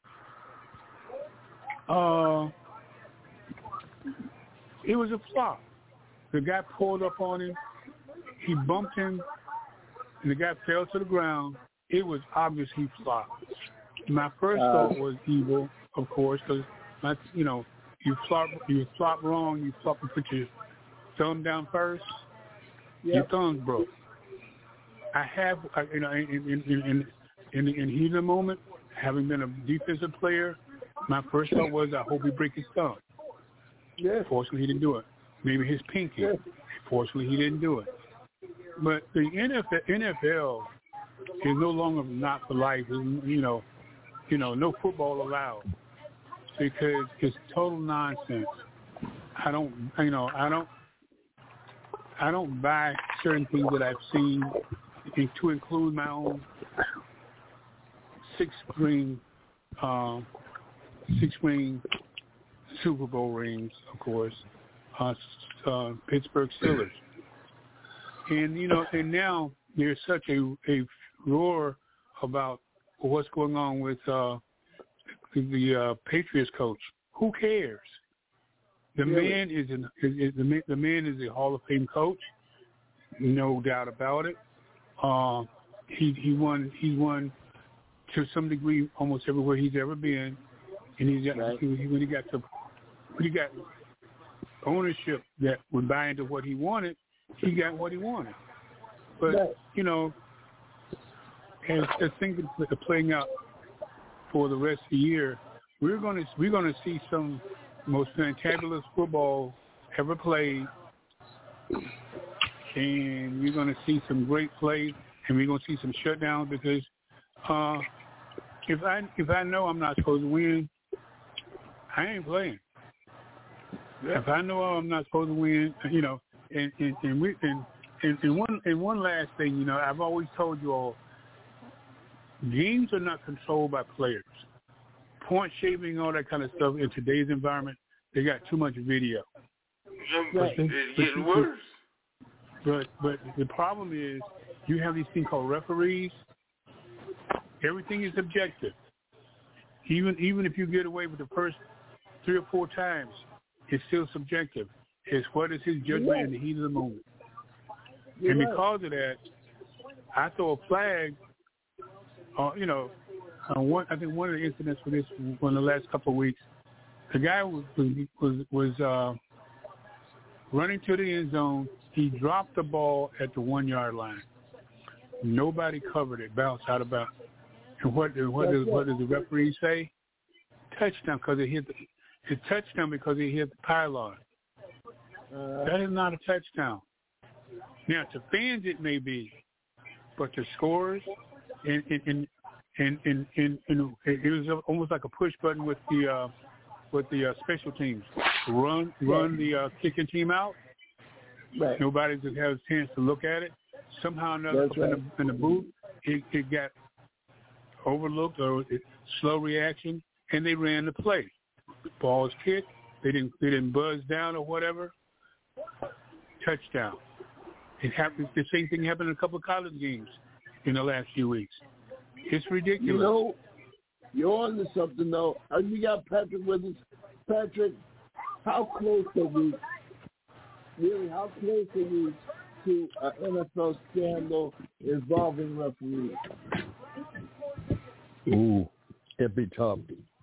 [SPEAKER 8] Uh, it was a flop. The guy pulled up on him. He bumped him, and the guy fell to the ground. It was obvious he flopped. My first
[SPEAKER 4] Uh,
[SPEAKER 8] thought was evil, of course, because you know you flop you flop wrong. You flop and put your thumb down first. Your
[SPEAKER 4] Yep.
[SPEAKER 8] thumb's broke. I have, I, you know, in in in in, in, in heat of the moment, having been a defensive player, my first thought was, I hope he break his thumb.
[SPEAKER 4] Yes.
[SPEAKER 8] Fortunately, he didn't do it. Maybe his pinky.
[SPEAKER 4] Yes.
[SPEAKER 8] Fortunately, he didn't do it. But the N F L, N F L is no longer not for life. It's, you know, you know, no football allowed because it's total nonsense. I don't, you know, I don't, I don't buy certain things that I've seen, to include my own six ring, um, six ring Super Bowl rings, of course, uh, uh, Pittsburgh Steelers. And, you know, and now there's such a, a roar about what's going on with uh, the uh, Patriots coach. Who cares? The
[SPEAKER 4] Really?
[SPEAKER 8] man is, an, is, is the, man, the man is a Hall of Fame coach, no doubt about it. Uh, he he won he won to some degree almost everywhere he's ever been, and he's got,
[SPEAKER 4] Right.
[SPEAKER 8] he, when he got to when he got ownership that would buy into what he wanted, he got what he wanted. But
[SPEAKER 4] Right.
[SPEAKER 8] you know, as as things are playing out for the rest of the year, we're going to we're going to see some most fantabulous football ever played, and you're going to see some great plays, and we're going to see some shutdowns because uh, if I if I know I'm not supposed to win, I ain't playing.
[SPEAKER 4] Yeah.
[SPEAKER 8] If I know I'm not supposed to win, you know, and and and, we, and, and and one and one last thing, you know, I've always told you all, games are not controlled by players. Point shaving, all that kind of stuff in today's environment, they got too much video.
[SPEAKER 4] Right.
[SPEAKER 2] It's getting worse.
[SPEAKER 8] But but the problem is you have these things called referees. Everything is objective. Even even if you get away with the first three or four times, it's still subjective. It's what is his judgment in the heat of the moment.
[SPEAKER 4] You're
[SPEAKER 8] and
[SPEAKER 4] right.
[SPEAKER 8] because of that, I throw a flag. Uh, you know, uh, one I think one of the incidents for this in the last couple of weeks, the guy was was was uh, running to the end zone. He dropped the ball at the one yard line. Nobody covered it. Bounced out of bounds. And what what does what does the referee say? Touchdown because it hit the it's touchdown because he hit the pylon.
[SPEAKER 4] Uh,
[SPEAKER 8] That is not a touchdown. Now to fans it may be, but to scorers and and and and, and, and, and it was almost like a push button with the uh, with the uh, special teams. Run run the uh, kicking team out.
[SPEAKER 4] right.
[SPEAKER 8] Nobody just has a chance to look at it. Somehow or another,
[SPEAKER 4] That's
[SPEAKER 8] up in,
[SPEAKER 4] right.
[SPEAKER 8] the, in the booth, it, it got overlooked or it, slow reaction, and they ran the play. Ball's kicked. They didn't they didn't buzz down or whatever. Touchdown. It happened. The same thing happened in a couple of college games in the last few weeks. It's ridiculous.
[SPEAKER 4] You know, you're on to something, though. Uh, You got Patrick with us. Patrick, how close are we, really, how close are we to an N F L scandal involving referees?
[SPEAKER 9] Ooh, it'd be tough.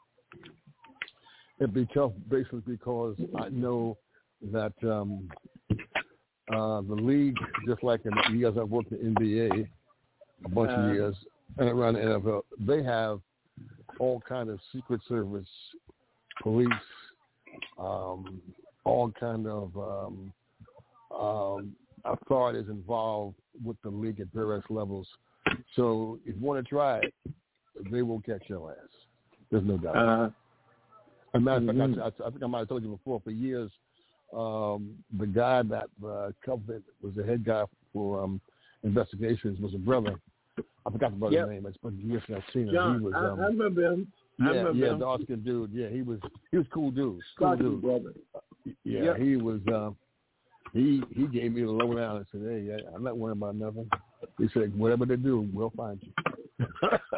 [SPEAKER 9] It'd be tough basically because I know that um, uh, the league, just like in, you guys have worked in the N B A a bunch
[SPEAKER 4] Uh,
[SPEAKER 9] of years and around the N F L, they have all kind of Secret Service, police, um, all kind of um, um, authorities involved with the league at various levels. So if you want to try it, they will catch your ass. There's no doubt.
[SPEAKER 4] Uh,
[SPEAKER 9] As a matter of
[SPEAKER 4] mm-hmm.
[SPEAKER 9] fact, I, I think I might have told you before, for years, um, the guy that uh, covered was the head guy for um, investigations was a brother. I forgot the brother's
[SPEAKER 4] yep.
[SPEAKER 9] name. It's been years since I've seen him.
[SPEAKER 4] John,
[SPEAKER 9] he was,
[SPEAKER 4] I,
[SPEAKER 9] um,
[SPEAKER 4] I remember him. I
[SPEAKER 9] yeah,
[SPEAKER 4] remember
[SPEAKER 9] yeah,
[SPEAKER 4] him.
[SPEAKER 9] dark-skinned dude. Yeah, he was he was cool dude. Cool
[SPEAKER 4] Scotty
[SPEAKER 9] dude.
[SPEAKER 4] brother.
[SPEAKER 9] Yeah,
[SPEAKER 4] yep.
[SPEAKER 9] he was. Um, he he gave me the lowdown and said, "Hey, I'm not worrying about nothing." He said, "Whatever they do, we'll find you."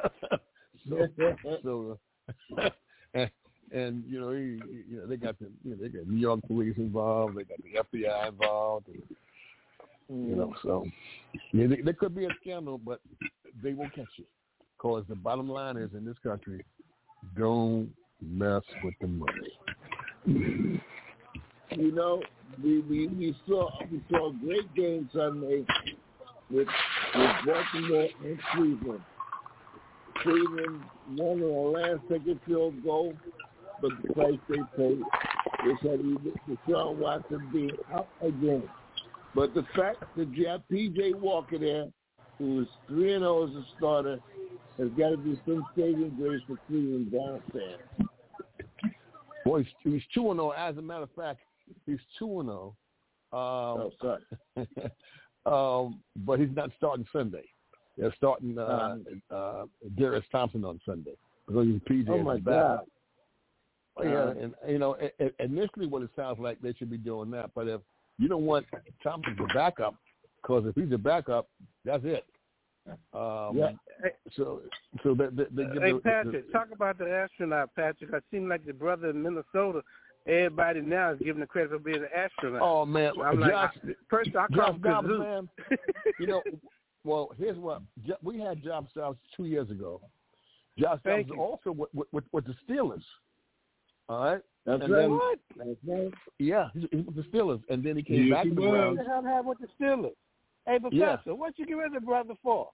[SPEAKER 9] so, so uh, and, and you know, he, you know, they got the you know they got New York police involved. They got the F B I involved. And, you know, so yeah, they, there could be a scandal, but they won't catch you. Because the bottom line is, in this country, don't mess with the money.
[SPEAKER 4] You know, we, we, we saw we saw a great game Sunday with with Baltimore and Cleveland. Cleveland won on a last-second field goal, but the price they paid was that Deshaun Watson being out again. But the fact that you have P J Walker there, who is three and zero as a starter, has got to be some saving grace for Cleveland Browns fans.
[SPEAKER 9] Well, he's, he's two and zero. As a matter of fact, he's two and zero. Um,
[SPEAKER 4] oh, sorry.
[SPEAKER 9] um, but he's not starting Sunday. They're starting uh, uh, uh, Darius Thompson on Sunday because he's P J.
[SPEAKER 4] Oh my God!
[SPEAKER 9] Oh, yeah, and you know, initially, what it sounds like they should be doing that. But if you don't want Thompson to back up, because if he's a backup, that's it. Um,
[SPEAKER 4] yeah.
[SPEAKER 9] So, so they, they, they give
[SPEAKER 7] Hey,
[SPEAKER 9] the,
[SPEAKER 7] Patrick,
[SPEAKER 9] the,
[SPEAKER 7] talk about the astronaut, Patrick. I seem like the brother in Minnesota. Everybody now is giving the credit for being an astronaut.
[SPEAKER 9] Oh man,
[SPEAKER 7] I'm
[SPEAKER 9] Josh,
[SPEAKER 7] like, I, first I
[SPEAKER 9] Josh
[SPEAKER 7] call him
[SPEAKER 9] Dobbs, man. You know, well, here's what we had. Josh Dobbs two years ago. Josh Dobbs also with, with, with the Steelers. All right,
[SPEAKER 4] that's
[SPEAKER 9] and
[SPEAKER 4] right.
[SPEAKER 9] Then,
[SPEAKER 4] what? That's right.
[SPEAKER 9] Yeah, he was with the Steelers, and then he came
[SPEAKER 4] yes,
[SPEAKER 9] back
[SPEAKER 4] he
[SPEAKER 9] to the
[SPEAKER 4] was.
[SPEAKER 9] Browns.
[SPEAKER 7] What the hell happened with the Steelers? Hey, Professor,
[SPEAKER 9] Yeah.
[SPEAKER 7] what you get rid of the brother for?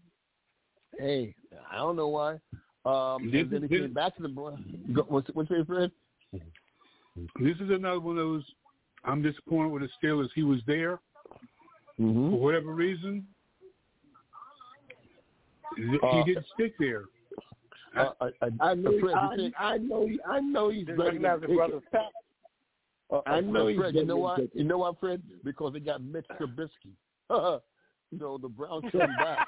[SPEAKER 9] Hey, I don't know why. Um,
[SPEAKER 8] This
[SPEAKER 9] and then he
[SPEAKER 8] is-
[SPEAKER 9] came back to the Browns. What's what's your Fred?
[SPEAKER 8] This is another one of those. I'm disappointed with the Steelers. He was there
[SPEAKER 9] Mm-hmm.
[SPEAKER 8] for whatever reason. He
[SPEAKER 9] Uh,
[SPEAKER 8] didn't stick there.
[SPEAKER 9] Uh, I, I,
[SPEAKER 4] I know.
[SPEAKER 9] Fred,
[SPEAKER 4] I,
[SPEAKER 9] you think,
[SPEAKER 4] I know. He, I know he's
[SPEAKER 7] Just
[SPEAKER 4] ready
[SPEAKER 7] recognize
[SPEAKER 4] to
[SPEAKER 7] the
[SPEAKER 4] take
[SPEAKER 7] brother's
[SPEAKER 4] it.
[SPEAKER 7] pack.
[SPEAKER 9] uh,
[SPEAKER 4] I know he's
[SPEAKER 9] Fred. You
[SPEAKER 4] ready
[SPEAKER 9] know
[SPEAKER 4] to
[SPEAKER 9] why?
[SPEAKER 4] take it.
[SPEAKER 9] You know why, Fred? Because they got Mitch Trubisky. You know, the Browns took him back.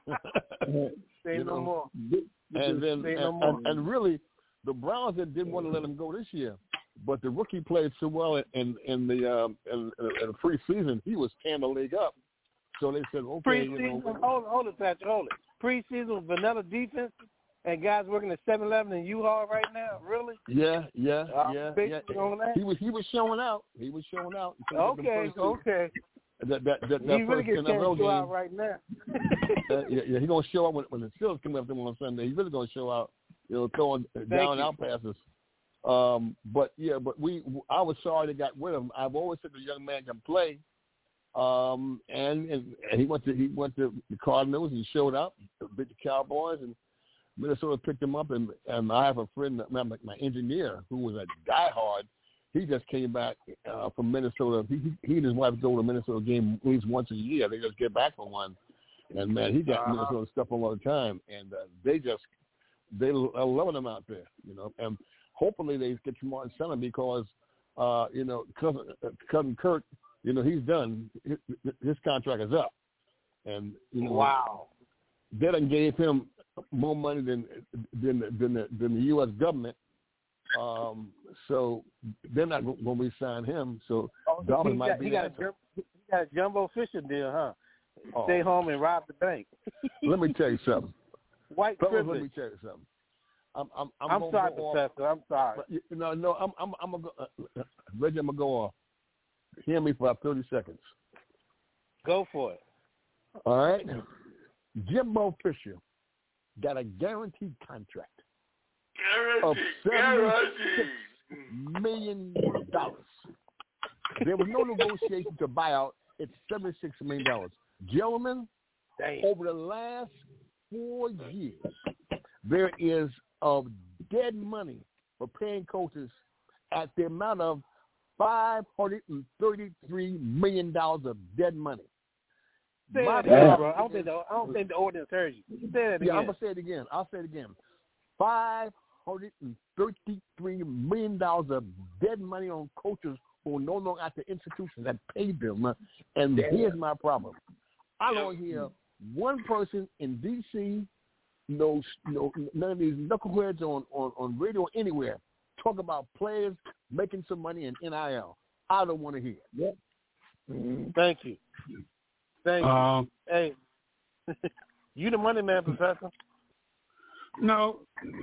[SPEAKER 7] Say
[SPEAKER 9] You
[SPEAKER 7] no
[SPEAKER 9] know,
[SPEAKER 7] more.
[SPEAKER 9] And then,
[SPEAKER 7] Say
[SPEAKER 9] and,
[SPEAKER 7] no more.
[SPEAKER 9] and, and really, the Browns didn't want to let him go this year, but the rookie played so well in in, in the um, in, in the preseason, he was tearing the league up. So they said, okay, you
[SPEAKER 7] Preseason,
[SPEAKER 9] know,
[SPEAKER 7] hold, hold it, Patrick, hold it. Preseason with vanilla defense and guys working at seven eleven and U-Haul right now, really?
[SPEAKER 9] yeah, yeah,
[SPEAKER 7] Uh,
[SPEAKER 9] yeah,
[SPEAKER 7] big
[SPEAKER 9] yeah.
[SPEAKER 7] on that?
[SPEAKER 9] He was he was showing out. He was showing out.
[SPEAKER 7] Okay, okay.
[SPEAKER 9] That that that, that
[SPEAKER 7] He really
[SPEAKER 9] first
[SPEAKER 7] gets
[SPEAKER 9] N F L
[SPEAKER 7] chance to
[SPEAKER 9] game.
[SPEAKER 7] go out right now.
[SPEAKER 9] uh, yeah, yeah, he's gonna show up when when the Steelers come up to him on Sunday. He's really gonna show out. You know, throwing down and
[SPEAKER 7] you.
[SPEAKER 9] out passes. Um, but yeah, but we I was sorry they got rid of him. I've always said the young man can play. Um, and, and and he went to he went to the Cardinals and showed up, beat the Cowboys, and Minnesota picked him up. And, and I have a friend, my, my engineer, who was a diehard. He just came back uh, from Minnesota. He, he and his wife go to a Minnesota game at least once a year. They just get back from one, and man, he got
[SPEAKER 7] Uh-huh.
[SPEAKER 9] Minnesota stuff all the time. And uh, they just they are loving him out there, you know. And hopefully they get Martin Center because uh, you know cousin, uh, cousin Kurt. You know, he's done. His, his contract is up. And, you know,
[SPEAKER 7] Wow.
[SPEAKER 9] they done gave him more money than than, than, the, than the U S government. Um, so they're not going to re-sign him. So
[SPEAKER 7] Oh,
[SPEAKER 9] Dolphins
[SPEAKER 7] he
[SPEAKER 9] might
[SPEAKER 7] got,
[SPEAKER 9] be
[SPEAKER 7] he,
[SPEAKER 9] the
[SPEAKER 7] got a,
[SPEAKER 9] answer.
[SPEAKER 7] jum- he got a Jumbo Fisher deal, huh?
[SPEAKER 9] Oh.
[SPEAKER 7] Stay home and rob the bank.
[SPEAKER 9] Let me tell you something.
[SPEAKER 7] White
[SPEAKER 9] Fellas,
[SPEAKER 7] privilege.
[SPEAKER 9] let me tell you something. I'm, I'm, I'm,
[SPEAKER 7] I'm
[SPEAKER 9] gonna
[SPEAKER 7] sorry,
[SPEAKER 9] go
[SPEAKER 7] Professor.
[SPEAKER 9] off.
[SPEAKER 7] I'm sorry.
[SPEAKER 9] But, you know, no, I'm, I'm, I'm gonna go. Uh, Reggie, I'm gonna go off. Hear me for about thirty seconds.
[SPEAKER 7] Go for it.
[SPEAKER 9] All right. Jimbo Fisher got a guaranteed contract of seventy-six million dollars. There was no negotiation to buy out. It's seventy-six million dollars. Gentlemen,
[SPEAKER 7] Damn.
[SPEAKER 9] over the last four years, there is of dead money for paying coaches at the amount of five hundred thirty-three million dollars of dead money.
[SPEAKER 7] Say
[SPEAKER 9] My
[SPEAKER 7] that again,
[SPEAKER 9] problem
[SPEAKER 7] bro. I don't
[SPEAKER 9] is-
[SPEAKER 7] think the, I don't think the audience heard you. Say that again.
[SPEAKER 9] Yeah, I'm going to say it again. I'll say it again. five hundred thirty-three million dollars of dead money on coaches who are no longer at the institutions that paid them. And here's my problem. I don't hear one person in D C, no, no, none of these knuckleheads on, on, on radio anywhere talk about players making some money in N I L. I don't want to hear it.
[SPEAKER 7] Yep. Mm-hmm. Thank you. Thank
[SPEAKER 8] Um,
[SPEAKER 7] you. Hey, you the money man, Professor.
[SPEAKER 8] No,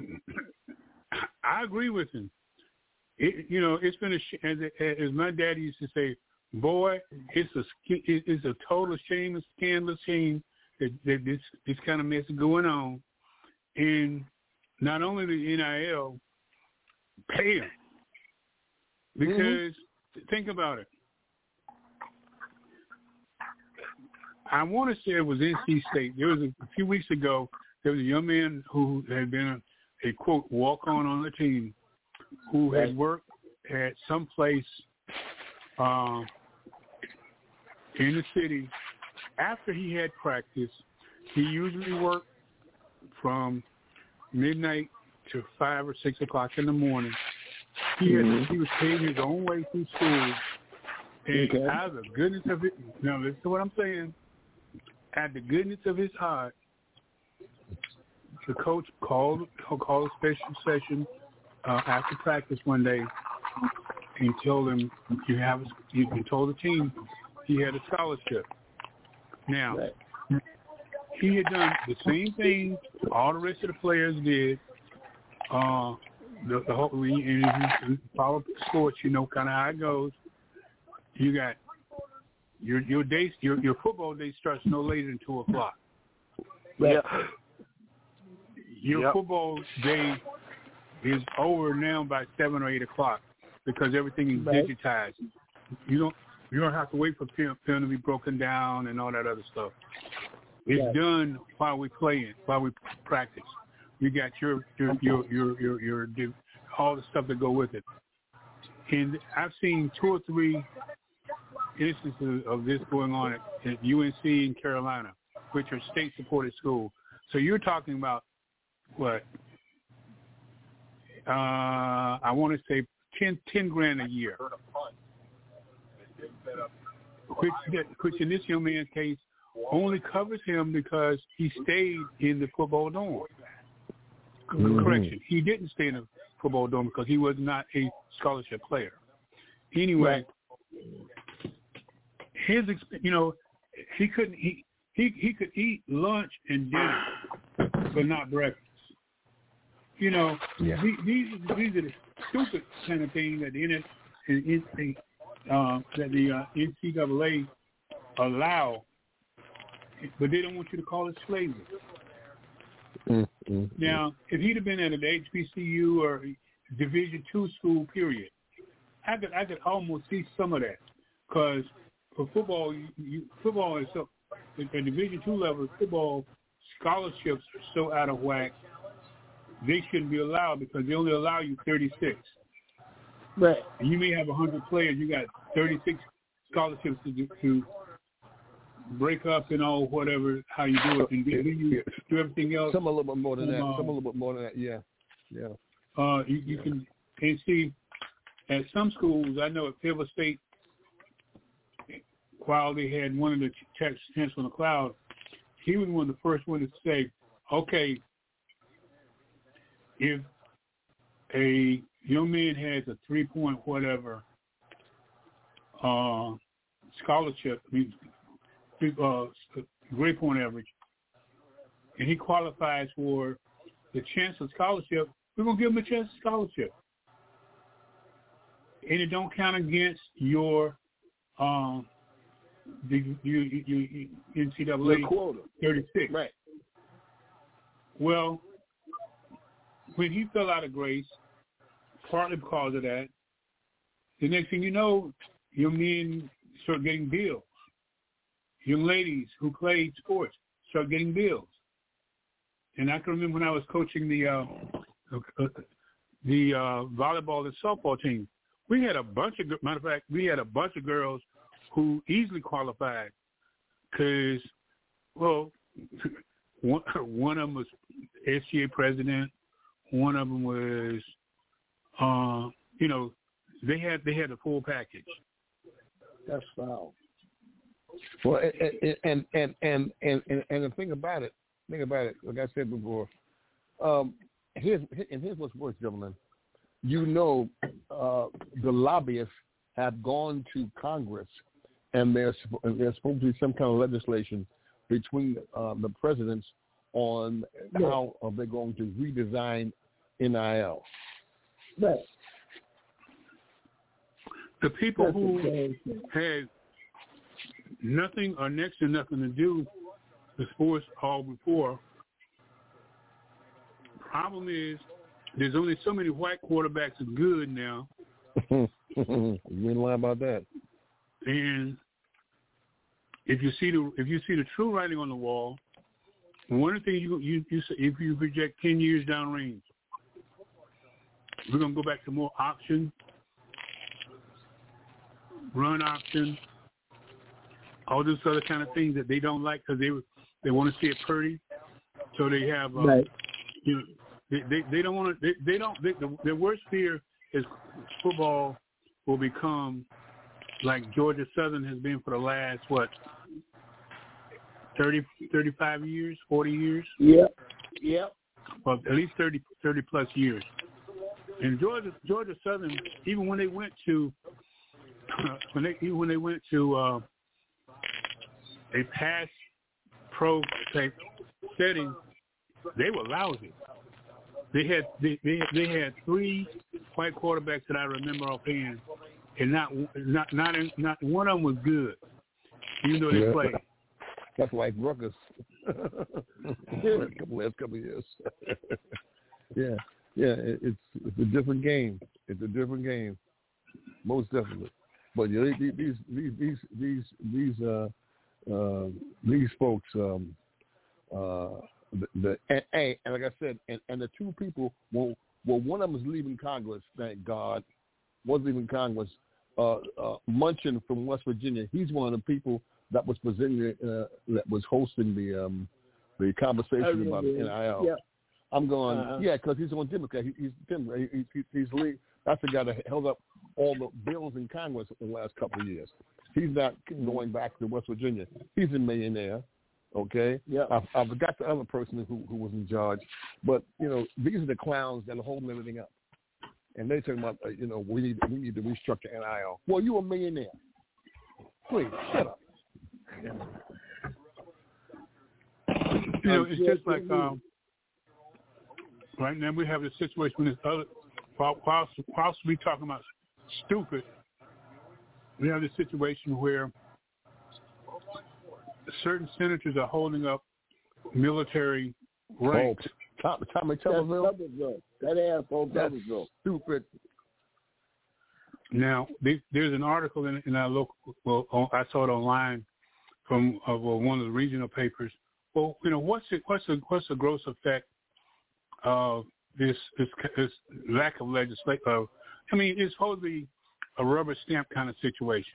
[SPEAKER 8] I agree with him. It, you know, it's been a sh- as, as my daddy used to say, boy, it's a it's a total shame, a scandalous shame that, that this this kind of mess is going on, and not only the N I L pay them because mm-hmm. think about it. I want to say it was N C State. There was a, a few weeks ago. There was a young man who had been a, a quote walk-on on the team, who had worked at some place uh, in the city. After he had practice, he usually worked from midnight to five or six o'clock in the morning. He had mm-hmm. he was paying his own way through school, and okay. out of the goodness of it, now listen to what I'm saying. Out of the goodness of his heart, the coach called called a special session uh, after practice one day and told him you have you told the team he had a scholarship. Now right. he had done the same thing all the rest of the players did. Uh, the, the whole and if you follow sports, you know kind of how it goes. You got your your day your your football day starts no later than two o'clock.
[SPEAKER 7] Right.
[SPEAKER 8] Yeah. Your
[SPEAKER 7] yep.
[SPEAKER 8] football day is over now by seven or eight o'clock because everything is
[SPEAKER 7] right.
[SPEAKER 8] digitized. You don't you don't have to wait for film, film to be broken down and all that other stuff. It's yeah. done while we playing, while we practice. You got your your your your your, your, your all the stuff that go with it. And I've seen two or three instances of this going on at, at U N C in Carolina, which are state-supported schools. So you're talking about what? Uh, I want to say ten, ten grand a year, which, which in this young man's case only covers him because he stayed in the football dorm. Mm-hmm. Correction, he didn't stay in the football dorm because he was not a scholarship player. Anyway, right. his, you know, he couldn't, he, he, he could eat lunch and dinner, but not breakfast. You know, yeah. these, these are the stupid kind of things that the N C uh, that the uh, N C double A allow, but they don't want you to call it slavery. Mm-hmm. Now, if he'd have been at an H B C U or Division two school, period, I could I could almost see some of that, because for football, you, you, football is so at Division two level, football scholarships are so out of whack. They shouldn't be allowed because they only allow you thirty-six.
[SPEAKER 7] Right.
[SPEAKER 8] And you may have one hundred players. You got thirty-six scholarships to do, to break up and all whatever, how you do it. And do, you do everything else.
[SPEAKER 9] Some a little bit more than
[SPEAKER 8] um,
[SPEAKER 9] that. Some a little bit more than that, yeah. Yeah.
[SPEAKER 8] Uh, you, you yeah. can and see, at some schools, I know at Fayetteville State, while they had one of the ch- chancellor on the cloud, he was one of the first ones to say, okay, if a young man has a three-point whatever uh, scholarship, I mean, uh, grade point average, and he qualifies for the Chancellor Scholarship, we're going to give him a Chancellor Scholarship. And it don't count against your um, the, you, you, you, N C double A
[SPEAKER 9] quota.
[SPEAKER 8] thirty-six.
[SPEAKER 9] Right.
[SPEAKER 8] Well, when he fell out of grace, partly because of that, the next thing you know, young men start getting bills. Young ladies who played sports start getting bills. And I can remember when I was coaching the uh, uh, the uh, volleyball and softball team, we had a bunch of matter of fact, we had a bunch of girls who easily qualified because, well, one one of them was S G A president, one of them was, uh, you know, they had they had a full package.
[SPEAKER 9] That's foul. Well, and and and and and, and, and the thing about it, think about it, like I said before, um, here's and here's what's worse, gentlemen. You know, uh, the lobbyists have gone to Congress, and there's there's supposed to be some kind of legislation between uh, the presidents on yeah. how are they going to redesign N I L.
[SPEAKER 6] Right.
[SPEAKER 8] The people who had nothing or next to nothing to do with sports all before, problem is there's only so many white quarterbacks that's good now.
[SPEAKER 9] You ain't lying about that.
[SPEAKER 8] And if you see the if you see the true writing on the wall, one of the things you you, you if you project ten years downrange, we're gonna go back to more option, run option, all those other kind of things that they don't like because they they want to see it pretty, so they have uh,
[SPEAKER 6] right.
[SPEAKER 8] you know they they, they don't want to they, they don't they, the, their worst fear is football will become like Georgia Southern has been for the last what thirty, thirty-five years, forty years.
[SPEAKER 6] Yep. Yep.
[SPEAKER 8] Well, at least thirty, thirty plus years. And Georgia Georgia Southern, even when they went to when they even when they went to uh, a pass pro type setting, they were lousy. They had they they, they had three white quarterbacks that I remember offhand, and not not not not one of them was good, even though they
[SPEAKER 9] yeah.
[SPEAKER 8] played.
[SPEAKER 9] That's like Rutgers. last couple last couple of years. yeah, yeah. It's it's a different game. It's a different game, most definitely. But you know, these these these these these uh, uh, these folks, um, uh, the, the and, and, and like I said, and, and the two people, well, well, one of them is leaving Congress. Thank God, was leaving Congress. Uh, uh, Munchin from West Virginia. He's one of the people that was presenting, uh, that was hosting the um, the conversation about N I L.
[SPEAKER 6] Yeah.
[SPEAKER 9] I'm going,
[SPEAKER 6] uh-huh.
[SPEAKER 9] yeah, because he's on Democrat. He, he's Democrat. He, he's he's lead. That's the guy that held up all the bills in Congress in the last couple of years. He's not going back to West Virginia. He's a millionaire. Okay.
[SPEAKER 6] Yeah.
[SPEAKER 9] I, I forgot the other person who who was in charge, but you know these are the clowns that are holding everything up. And they talking about, uh, you know, we need we need to restructure N I L. Well, you a millionaire. Please shut up.
[SPEAKER 8] You know, it's just like um, right now we have a situation with this other. While, while, whilst we talking about stupid, we have this situation where certain senators are holding up military ranks.
[SPEAKER 9] Oh, Tommy Tuberville.
[SPEAKER 6] That asshole Tuberville.
[SPEAKER 9] Stupid.
[SPEAKER 8] Now, they, there's an article in, in our local. Well, on, I saw it online from uh, well, one of the regional papers. Well, you know, what's it? What's the what's the gross effect of this this, this lack of legislation? Uh, I mean, it's supposed to be a rubber stamp kind of situation.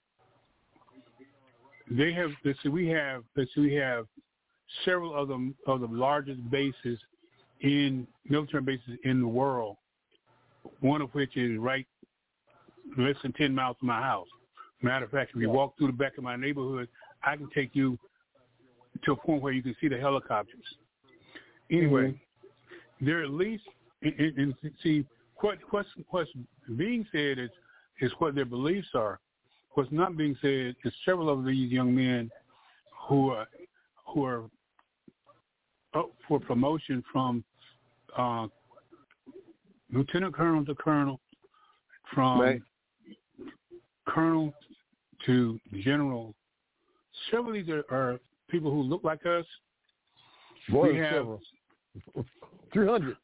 [SPEAKER 8] They have. Let's see, we have. Let's see, we have several of the of the largest bases in military bases in the world. One of which is right less than ten miles from my house. Matter of fact, if you walk through the back of my neighborhood, I can take you to a point where you can see the helicopters. Anyway, mm-hmm. They're at least and, and see what what's what's being said is is what their beliefs are. What's not being said is several of these young men who are who are up for promotion from uh, lieutenant colonel to colonel, from
[SPEAKER 9] right.
[SPEAKER 8] colonel to general. Several of these are, are people who look like us.
[SPEAKER 9] More
[SPEAKER 8] we
[SPEAKER 9] than
[SPEAKER 8] have
[SPEAKER 9] several. three hundred.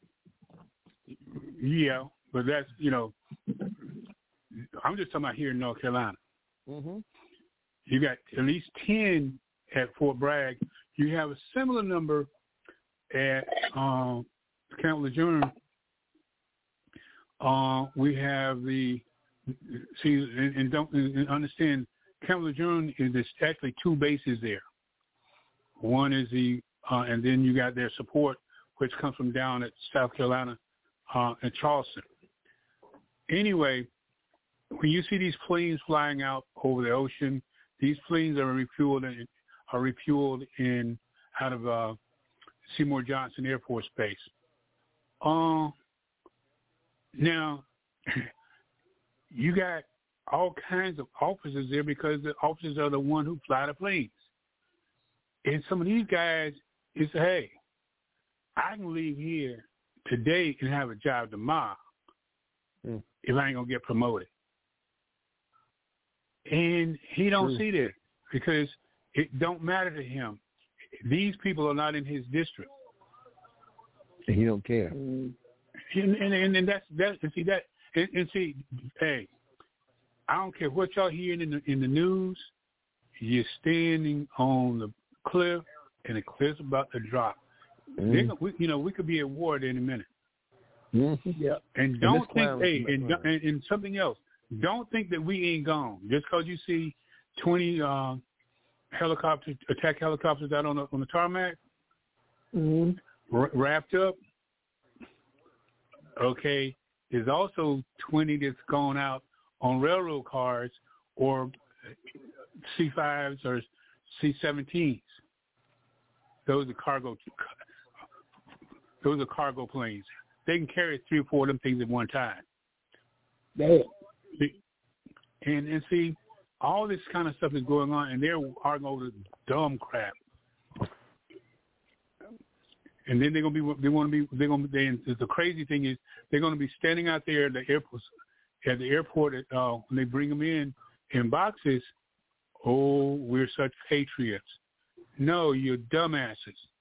[SPEAKER 8] Yeah, but that's, you know, I'm just talking about here in North Carolina.
[SPEAKER 9] Mm-hmm.
[SPEAKER 8] You got at least ten at Fort Bragg. You have a similar number at um, Camp Lejeune. Uh, we have the see, and, and don't and understand, Camp Lejeune is there's actually two bases there. One is the, uh, and then you got their support, which comes from down at South Carolina uh, and Charleston. Anyway, when you see these planes flying out over the ocean, these planes are refueled in, are refueled in out of uh, Seymour Johnson Air Force Base. Uh, now, you got all kinds of officers there because the officers are the one who fly the planes. And some of these guys is, hey, I can leave here today and have a job tomorrow mm. if I ain't going to get promoted. And he don't True. see that because it don't matter to him. These people are not in his district.
[SPEAKER 9] And he don't care.
[SPEAKER 8] And, and, and, and that's, that's, and see that, and, and see, hey, I don't care what y'all hearing in the, in the news, you're standing on the cliff and the cliff's about to drop. Mm. We, you know, we could be at war at any minute.
[SPEAKER 9] Mm-hmm. Yeah.
[SPEAKER 8] And don't and think, hey, and, and, and something else, don't think that we ain't gone. Just because you see twenty uh, helicopters, attack helicopters out on the, on the tarmac,
[SPEAKER 9] mm-hmm.
[SPEAKER 8] r- wrapped up, okay, there's also twenty that's gone out on railroad cars or C fives or C seventeens. Those are cargo. Those are cargo planes. They can carry three or four of them things at one time.
[SPEAKER 4] Damn.
[SPEAKER 8] And and see, all this kind of stuff is going on, and they're arguing over dumb crap. And then they're gonna be. They want to be. They're gonna. They, the crazy thing is, they're gonna be standing out there at the airport. At the airport, uh, when they bring them in in boxes. Oh, we're such patriots. No, you're dumbasses.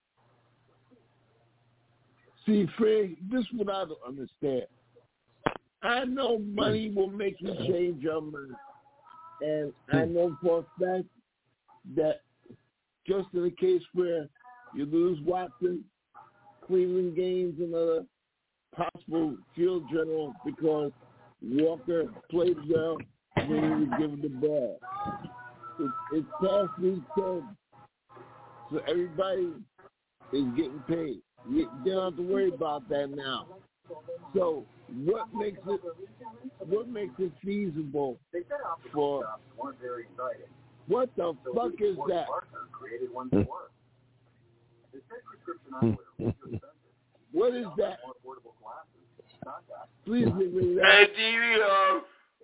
[SPEAKER 4] See, Fred, this is what I don't understand. I know money will make you change your mind. And I know for a fact that just in the case where you lose Watson, Cleveland gains another possible field general because Walker played well when he was given the ball. It, it's past week ten. So everybody is getting paid. You don't have to worry about that now. So what makes it what makes it feasible for what the fuck is that? What is that? Please get rid of that.
[SPEAKER 2] Hey, T V off.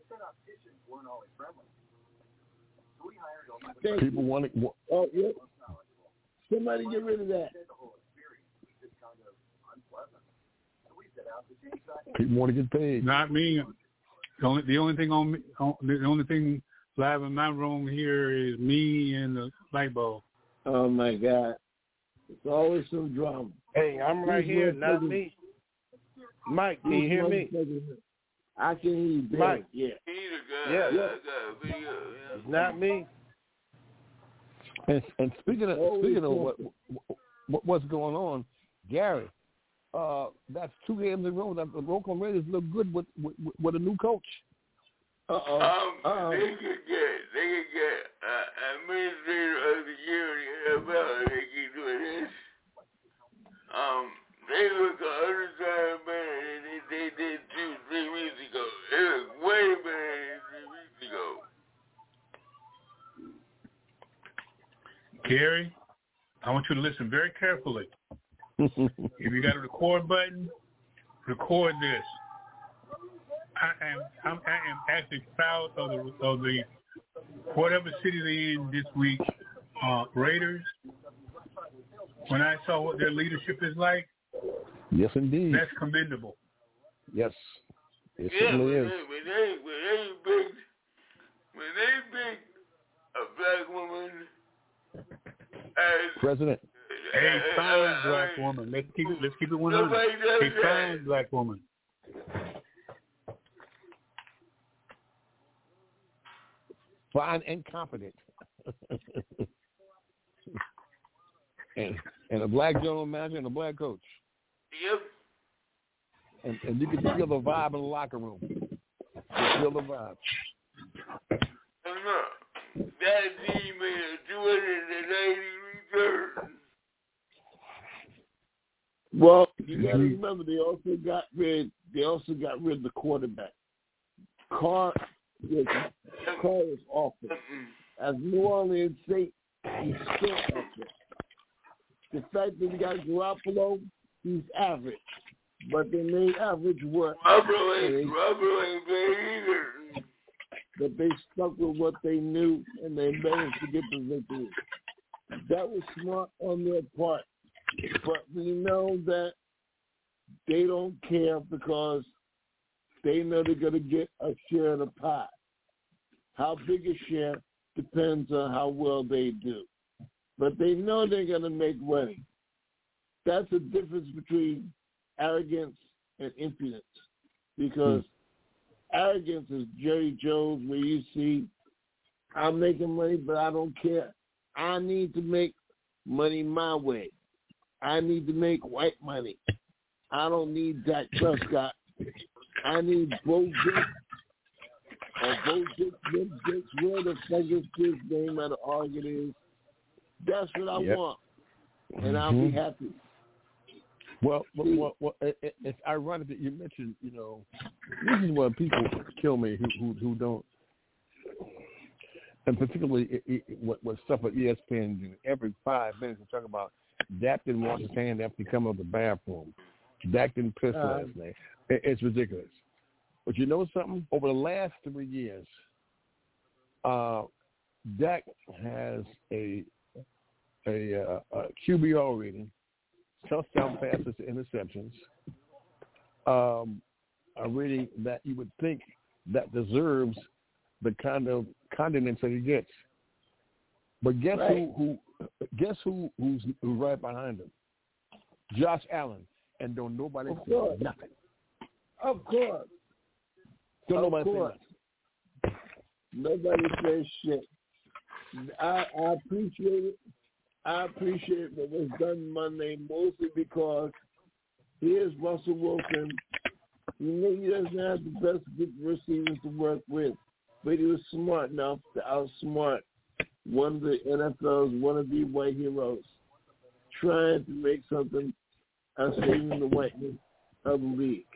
[SPEAKER 9] People want to.
[SPEAKER 4] Oh, yeah. Somebody get rid of that.
[SPEAKER 9] People want to get paid.
[SPEAKER 8] Not me. The only the only thing on me, on, the only thing live in my room here is me and the light bulb.
[SPEAKER 4] Oh my God! It's always some drama.
[SPEAKER 7] Hey, I'm right
[SPEAKER 4] Who's
[SPEAKER 7] here,
[SPEAKER 4] not
[SPEAKER 7] me. Mike, can you hear me?
[SPEAKER 4] I can hear you,
[SPEAKER 7] Mike.
[SPEAKER 4] Yeah.
[SPEAKER 7] Yeah. yeah. It's not me.
[SPEAKER 9] And, and speaking of oh, speaking of what, what what's going on, Gary, uh, that's two games in a row that the Oakland Raiders look good with with, with a new coach.
[SPEAKER 4] Uh oh.
[SPEAKER 2] Um,
[SPEAKER 4] Uh-oh.
[SPEAKER 2] they could get they could get uh, administrator of the year in the N F L. They keep doing this. Um, they look a hundred times better than they, they did two three weeks ago. They look way better than three weeks ago.
[SPEAKER 8] Gary, I want you to listen very carefully. If you got a record button, record this. I am I'm, I am actually proud of the of the whatever city they're in this week. Uh, Raiders. When I saw what their leadership is like,
[SPEAKER 9] yes, indeed,
[SPEAKER 8] that's commendable.
[SPEAKER 9] Yes, it
[SPEAKER 2] yeah,
[SPEAKER 9] certainly
[SPEAKER 2] when
[SPEAKER 9] is.
[SPEAKER 2] they, when they when they big when they big a black woman as
[SPEAKER 9] president.
[SPEAKER 8] A fine black woman. Let's keep it. Let's keep it one hundred. A fine black woman.
[SPEAKER 9] Fine and confident. and and a black general manager and a black coach.
[SPEAKER 2] Yep.
[SPEAKER 9] And and you can feel the vibe in the locker room. Feel the vibe.
[SPEAKER 2] No, that team made a two hundred eighty return.
[SPEAKER 4] Well, you got to remember they also got rid. They also got rid of the quarterback. Carr, yes, Carr is awful. As New Orleans Saints, he's still awful. The fact that we got Garoppolo, he's average, but they made average work.
[SPEAKER 2] Garoppolo ain't Garoppolo ain't either.
[SPEAKER 4] But they stuck with what they knew, and they managed to get the victory. That was smart on their part. But we know that they don't care because they know they're going to get a share of the pie. How big a share depends on how well they do. But they know they're going to make money. That's the difference between arrogance and impudence. Because mm. arrogance is Jerry Jones, where you see, I'm making money, but I don't care. I need to make money my way. I need to make white money. I don't need Dak Prescott. I need Bo Dick or Bo Dick, Bo Dick, where the fuck is his name at the Oregon is. That's what I yep. want, and mm-hmm. I'll be happy.
[SPEAKER 9] Well, well, well, well it, it, it's ironic that you mentioned, you know, this is when people kill me who who, who don't, and particularly it, it, what, what stuff at E S P N do. Every five minutes we talk about Dak didn't wash his hand after he come out of the bathroom. Dak didn't piss uh, last night. It, it's ridiculous. But you know something? Over the last three years, uh, Dak has a a, uh, a Q B R rating, touchdown passes to interceptions, um, a rating that you would think that deserves the kind of condiments that he gets. But guess right. who, who? Guess who? Who's, who's right behind him? Josh Allen, and don't nobody
[SPEAKER 4] of
[SPEAKER 9] say
[SPEAKER 4] course.
[SPEAKER 9] nothing.
[SPEAKER 4] Of course.
[SPEAKER 9] Don't
[SPEAKER 4] of
[SPEAKER 9] nobody
[SPEAKER 4] course.
[SPEAKER 9] say
[SPEAKER 4] nothing. Nobody says shit. I, I appreciate it. I appreciate what was done Monday, mostly because here's Russell Wilson. You know he doesn't have the best receivers to work with, but he was smart enough to outsmart one of the N F L's wannabe white heroes, trying to make something of saving the whiteness of the league.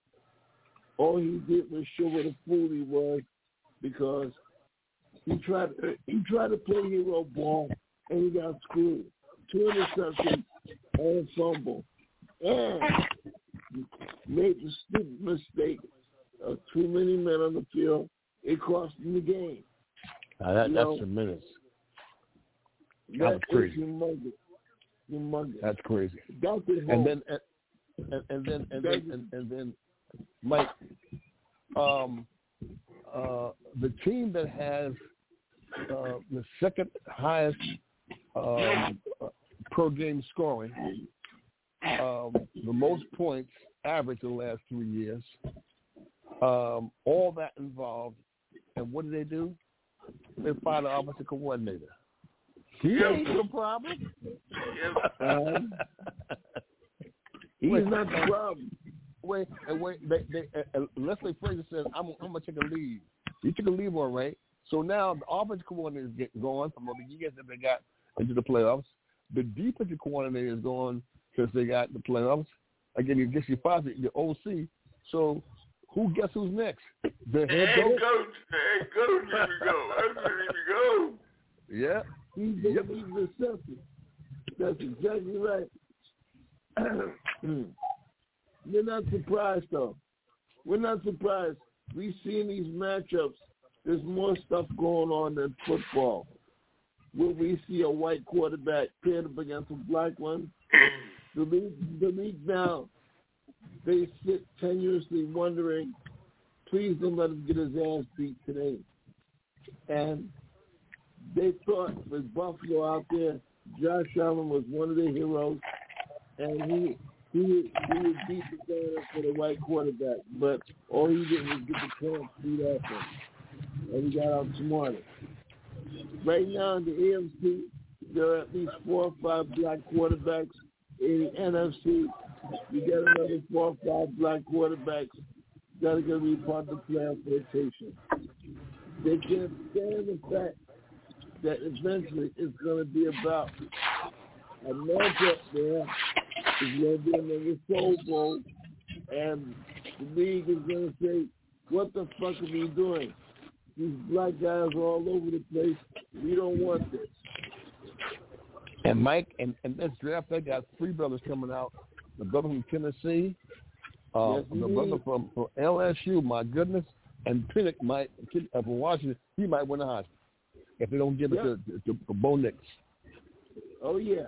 [SPEAKER 4] All he did was show what a fool he was, because he tried he tried to play hero ball and he got screwed. Two interceptions and a fumble, and made the stupid mistake of too many men on the field. It cost him the game.
[SPEAKER 9] Uh, that,
[SPEAKER 4] you
[SPEAKER 9] that's
[SPEAKER 4] know,
[SPEAKER 9] tremendous.
[SPEAKER 4] That
[SPEAKER 9] That's crazy.
[SPEAKER 4] Humongous. Humongous.
[SPEAKER 9] That's crazy.
[SPEAKER 4] That's it.
[SPEAKER 9] And then, and, and then, and then, and, and then, Mike, um, uh, the team that has uh, the second highest um, per game scoring, um, the most points average in the last three years, um, all that involved, and what do they do? They find an offensive coordinator. He ain't the problem. Um, he's wait, not the problem. Wait, and wait. They, they, uh, Leslie Frazier says, "I'm, I'm gonna take a leave." You took a leave, all right. So now the offensive coordinator is getting going from the years that they got into the playoffs. The defensive coordinator is going since they got the playoffs. Again, you guess you fired the O C. So who guess who's next? The head
[SPEAKER 2] coach.
[SPEAKER 9] coach.
[SPEAKER 2] Head coach needs to go. That's where he needs to go.
[SPEAKER 9] Yeah.
[SPEAKER 4] He's yep. he's accepted. That's exactly right. We're not surprised, though. We're not surprised. We see in these matchups, there's more stuff going on than football. Will we see a white quarterback paired up against a black one? The league, the league now, they sit tenuously wondering, please don't let him get his ass beat today. And they thought with Buffalo out there, Josh Allen was one of their heroes, and he he would, he would beat the Giants for the white quarterback. But all he did was get the chance beat off him, and he got outsmarted. Right now in the A F C, there are at least four or five black quarterbacks. In the N F C, you get another four or five black quarterbacks. that are going to be part of the playoff rotation. They can't stand the fact that eventually it's going to be about a matchup there. It's going to be another Soul Bowl, and the league is going to say, what the fuck are we doing? These black guys are all over the place. We don't want this.
[SPEAKER 9] And Mike, and, and this draft, they got three brothers coming out. The brother from Tennessee, uh,
[SPEAKER 4] yes,
[SPEAKER 9] the brother from, from L S U, my goodness, and Pinnock might, uh, from Washington, he might win the Heisman if they don't give
[SPEAKER 4] yep.
[SPEAKER 9] it to, to, to Bo Nix.
[SPEAKER 4] Oh, yeah.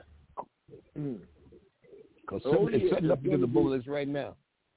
[SPEAKER 9] Because
[SPEAKER 4] oh,
[SPEAKER 9] it's
[SPEAKER 4] yeah.
[SPEAKER 9] setting up to get the Bo Nix right now.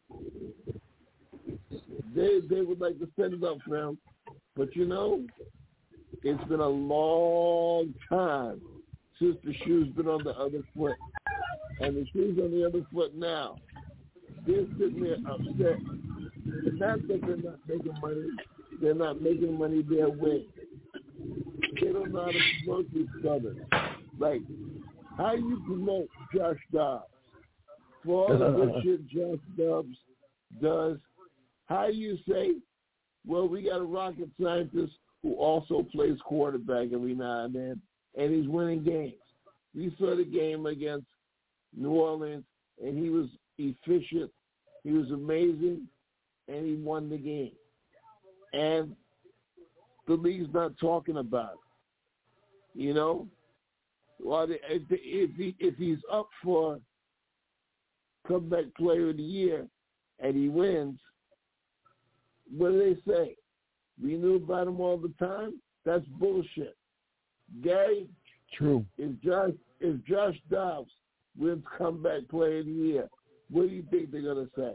[SPEAKER 4] They, they would like to set it up for him. But, you know, it's been a long time since the shoe's been on the other foot. And the shoe's on the other foot now. They're sitting there upset. It's not that they're not making money. They're not making money their way. They don't know how to promote these brothers. Like, how you promote Josh Dobbs? For all the good shit Josh Dobbs does, how you say, well, we got a rocket scientist who also plays quarterback every now and then, and he's winning games. We saw the game against New Orleans, and he was efficient. He was amazing, and he won the game. And the league's not talking about it. You know? Well, if, if, he, if he's up for comeback player of the year and he wins, what do they say? We knew about him all the time? That's bullshit. Gary?
[SPEAKER 9] True.
[SPEAKER 4] If Josh, if Josh Dobbs wins comeback player of the year, what do you think they're going to say?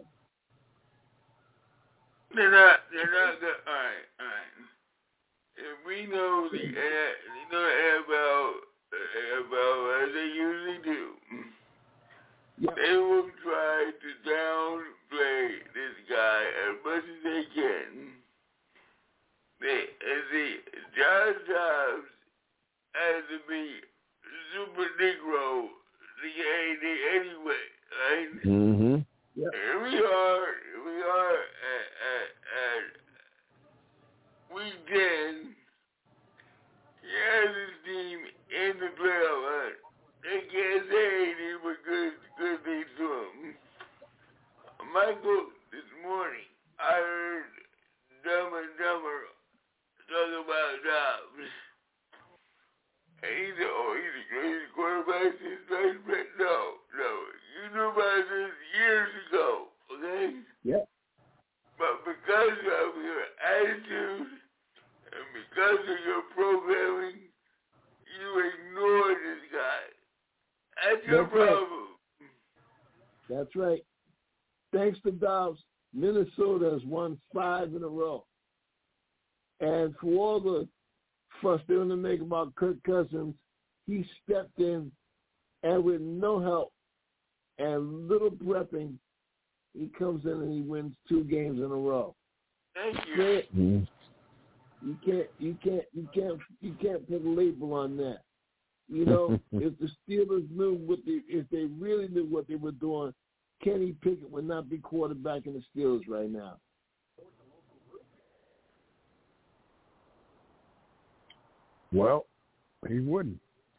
[SPEAKER 2] They're not, they're not good. All right, all right. If we know the, you know, the N F L, N F L as they usually do, yep. They will try to downplay this guy as much as they can. They, see, Josh Dobbs has to be super Negro anyway, right?
[SPEAKER 9] Mm-hmm.
[SPEAKER 4] Yep.
[SPEAKER 2] Here we are, here we are at, at, at week ten. He has his team in the playoff hunt. They can't say anything but good, good things to him. Michael, this morning, I heard Dumb and Dumber talk about Dobbs. And he said, oh, he's the greatest quarterback since Bryce Brett. No, no. You knew about this years ago, okay?
[SPEAKER 4] Yeah. But
[SPEAKER 2] because of your attitude and because of your programming, you ignore this guy. That's your
[SPEAKER 4] That's right.
[SPEAKER 2] problem.
[SPEAKER 4] That's right. Thanks to Dobbs, Minnesota has won five in a row. And for all the fuss they want to make about Kirk Cousins, he stepped in, and with no help and little prepping, he comes in and he wins two games in a row.
[SPEAKER 2] Thank you.
[SPEAKER 4] You can't, mm-hmm. you can't, you can't, you can't, you can't put a label on that. You know, if the Steelers knew what they, if they really knew what they were doing, Kenny Pickett would not be quarterback in the Steelers right now.
[SPEAKER 9] Well, he wouldn't.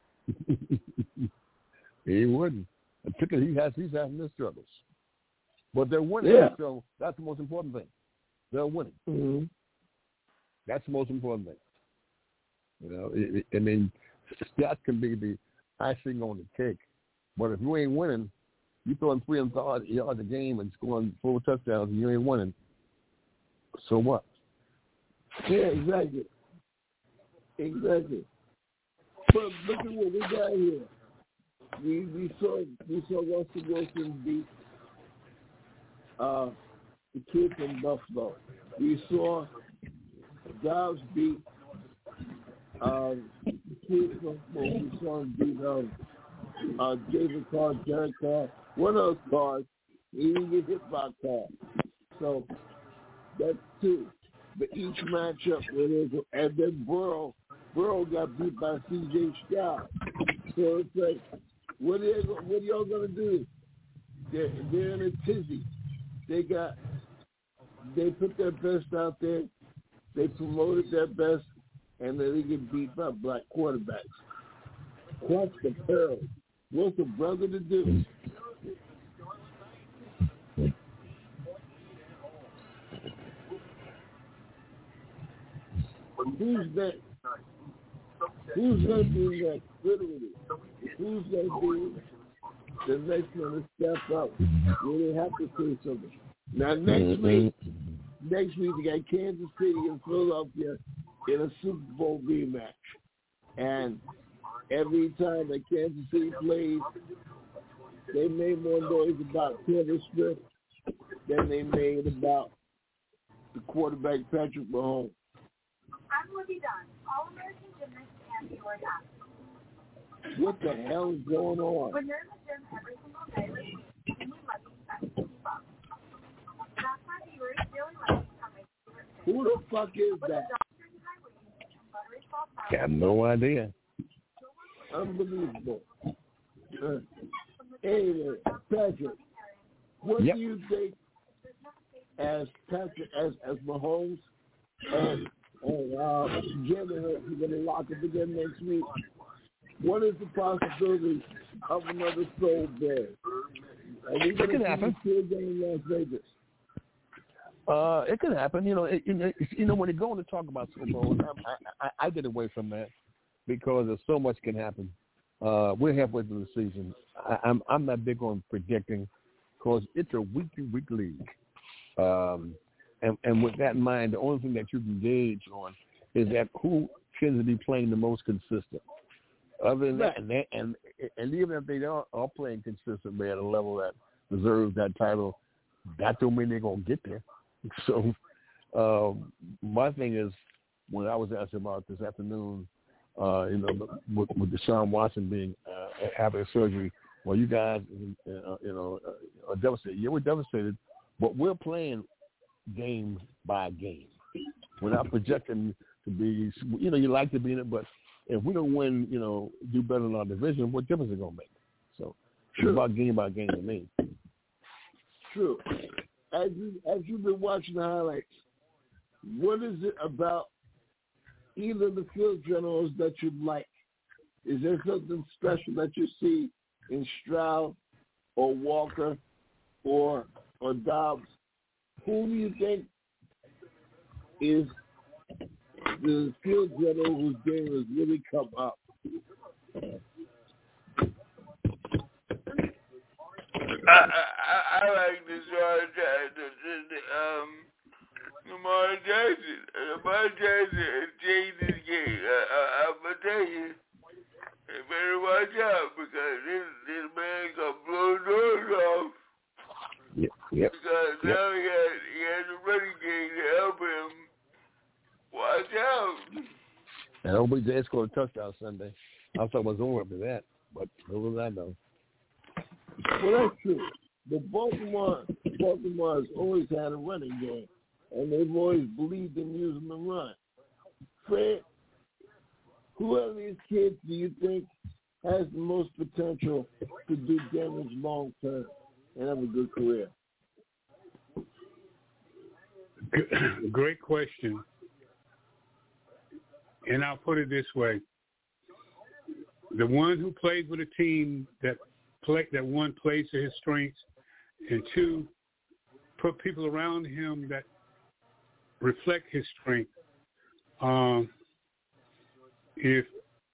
[SPEAKER 9] He wouldn't. And Pickett, he has, he's having his struggles. But they're winning,
[SPEAKER 4] yeah.
[SPEAKER 9] so that's the most important thing. They're winning.
[SPEAKER 4] Mm-hmm.
[SPEAKER 9] That's the most important thing. You know, it, it, I mean, stats can be the icing on the cake. But if you ain't winning, you throwing three and five yards a game and scoring four touchdowns and you ain't winning. So what?
[SPEAKER 4] Yeah, exactly. Exactly. But look at what we got here. We we saw we saw Russell Wilson beat uh, the kid from Buffalo. We saw Dobbs beat uh, the kid from well, we saw him beat um, uh, David Carr, Derek Carr. One of those cars, he didn't get hit by a car. So that's two. But each matchup, it is, and then Burrow, Burrow got beat by C J Stroud. So it's like, what are, they, what are y'all going to do? They're, they're in a tizzy. They got they put their best out there, they promoted their best, and then they get beat by black quarterbacks. What's the pearl? What's a brother to do? Who's that? Who's going to be next? Literally. Who's going to be the next one to step up when they have to say something? Now, next week, next week we got Kansas City and Philadelphia in a Super Bowl rematch. And every time that Kansas City plays, they made more noise about Taylor Swift than they made about the quarterback Patrick Mahomes.
[SPEAKER 10] I'm Libby Dunn, All-American gymnast and Joy athlete.
[SPEAKER 4] What the hell is going on?
[SPEAKER 10] When you're in the gym every single day, you need lucky to keep up. That's why viewers really like are my favorite thing.
[SPEAKER 4] Who the fuck is that?
[SPEAKER 9] Got no idea.
[SPEAKER 4] Unbelievable. Uh, anyway, Patrick, what
[SPEAKER 9] yep.
[SPEAKER 4] do you think as Patrick, as as Mahomes and and uh, Jalen Hurts are going to lock up again next week? What is the possibility of another Soul Bear? Are we going to
[SPEAKER 9] happen.
[SPEAKER 4] see a game in Las Vegas?
[SPEAKER 9] Uh, it could happen. You know, it, it, you know when they go on to talk about Super Bowl, I, I, I get away from that because there's so much can happen. Uh, we're halfway through the season. I, I'm I'm not big on predicting because it's a week-to-week league. Um, and, and with that in mind, the only thing that you can gauge on is that who tends to be playing the most consistent. Other than that, and, they, and and even if they are, are playing consistently at a level that deserves that title, that don't mean they're gonna get there. So, um, my thing is, when I was asked about this afternoon, uh, you know, with, with Deshaun Watson being uh, having surgery, well, you guys, uh, you know, are devastated. Yeah, we're devastated, but we're playing game by game. We're not projecting to be, you know, you like to be in it, but if we don't win, you know, do better in our division, what difference is it going to make? So it's
[SPEAKER 4] True.
[SPEAKER 9] about game by game to me.
[SPEAKER 4] True. As you as you've been watching the highlights, what is it about either of the field generals that you like? Is there something special that you see in Stroud or Walker or or Dobbs? Who do you think is the field general whose game has really come up?
[SPEAKER 2] I, I, I like this one, um, Lamar Jackson. Lamar Jackson has changed his game. I, I, I'm going to tell you, you better watch out because this, this man got blown doors off.
[SPEAKER 9] Yep. Yep.
[SPEAKER 2] Because
[SPEAKER 9] yep.
[SPEAKER 2] now he has, he has a running game to help him. Watch out.
[SPEAKER 9] And O B J scored a touchdown Sunday. I thought it was over after that, but little did I know.
[SPEAKER 4] Well, that's true. But Baltimore, Baltimore has always had a running game, and they've always believed in using the run. Fred, who of these kids do you think has the most potential to do damage long term and have a good career?
[SPEAKER 8] Great question. And I'll put it this way. The one who plays with a team that play, that one plays to his strengths, and two, put people around him that reflect his strength. Um, if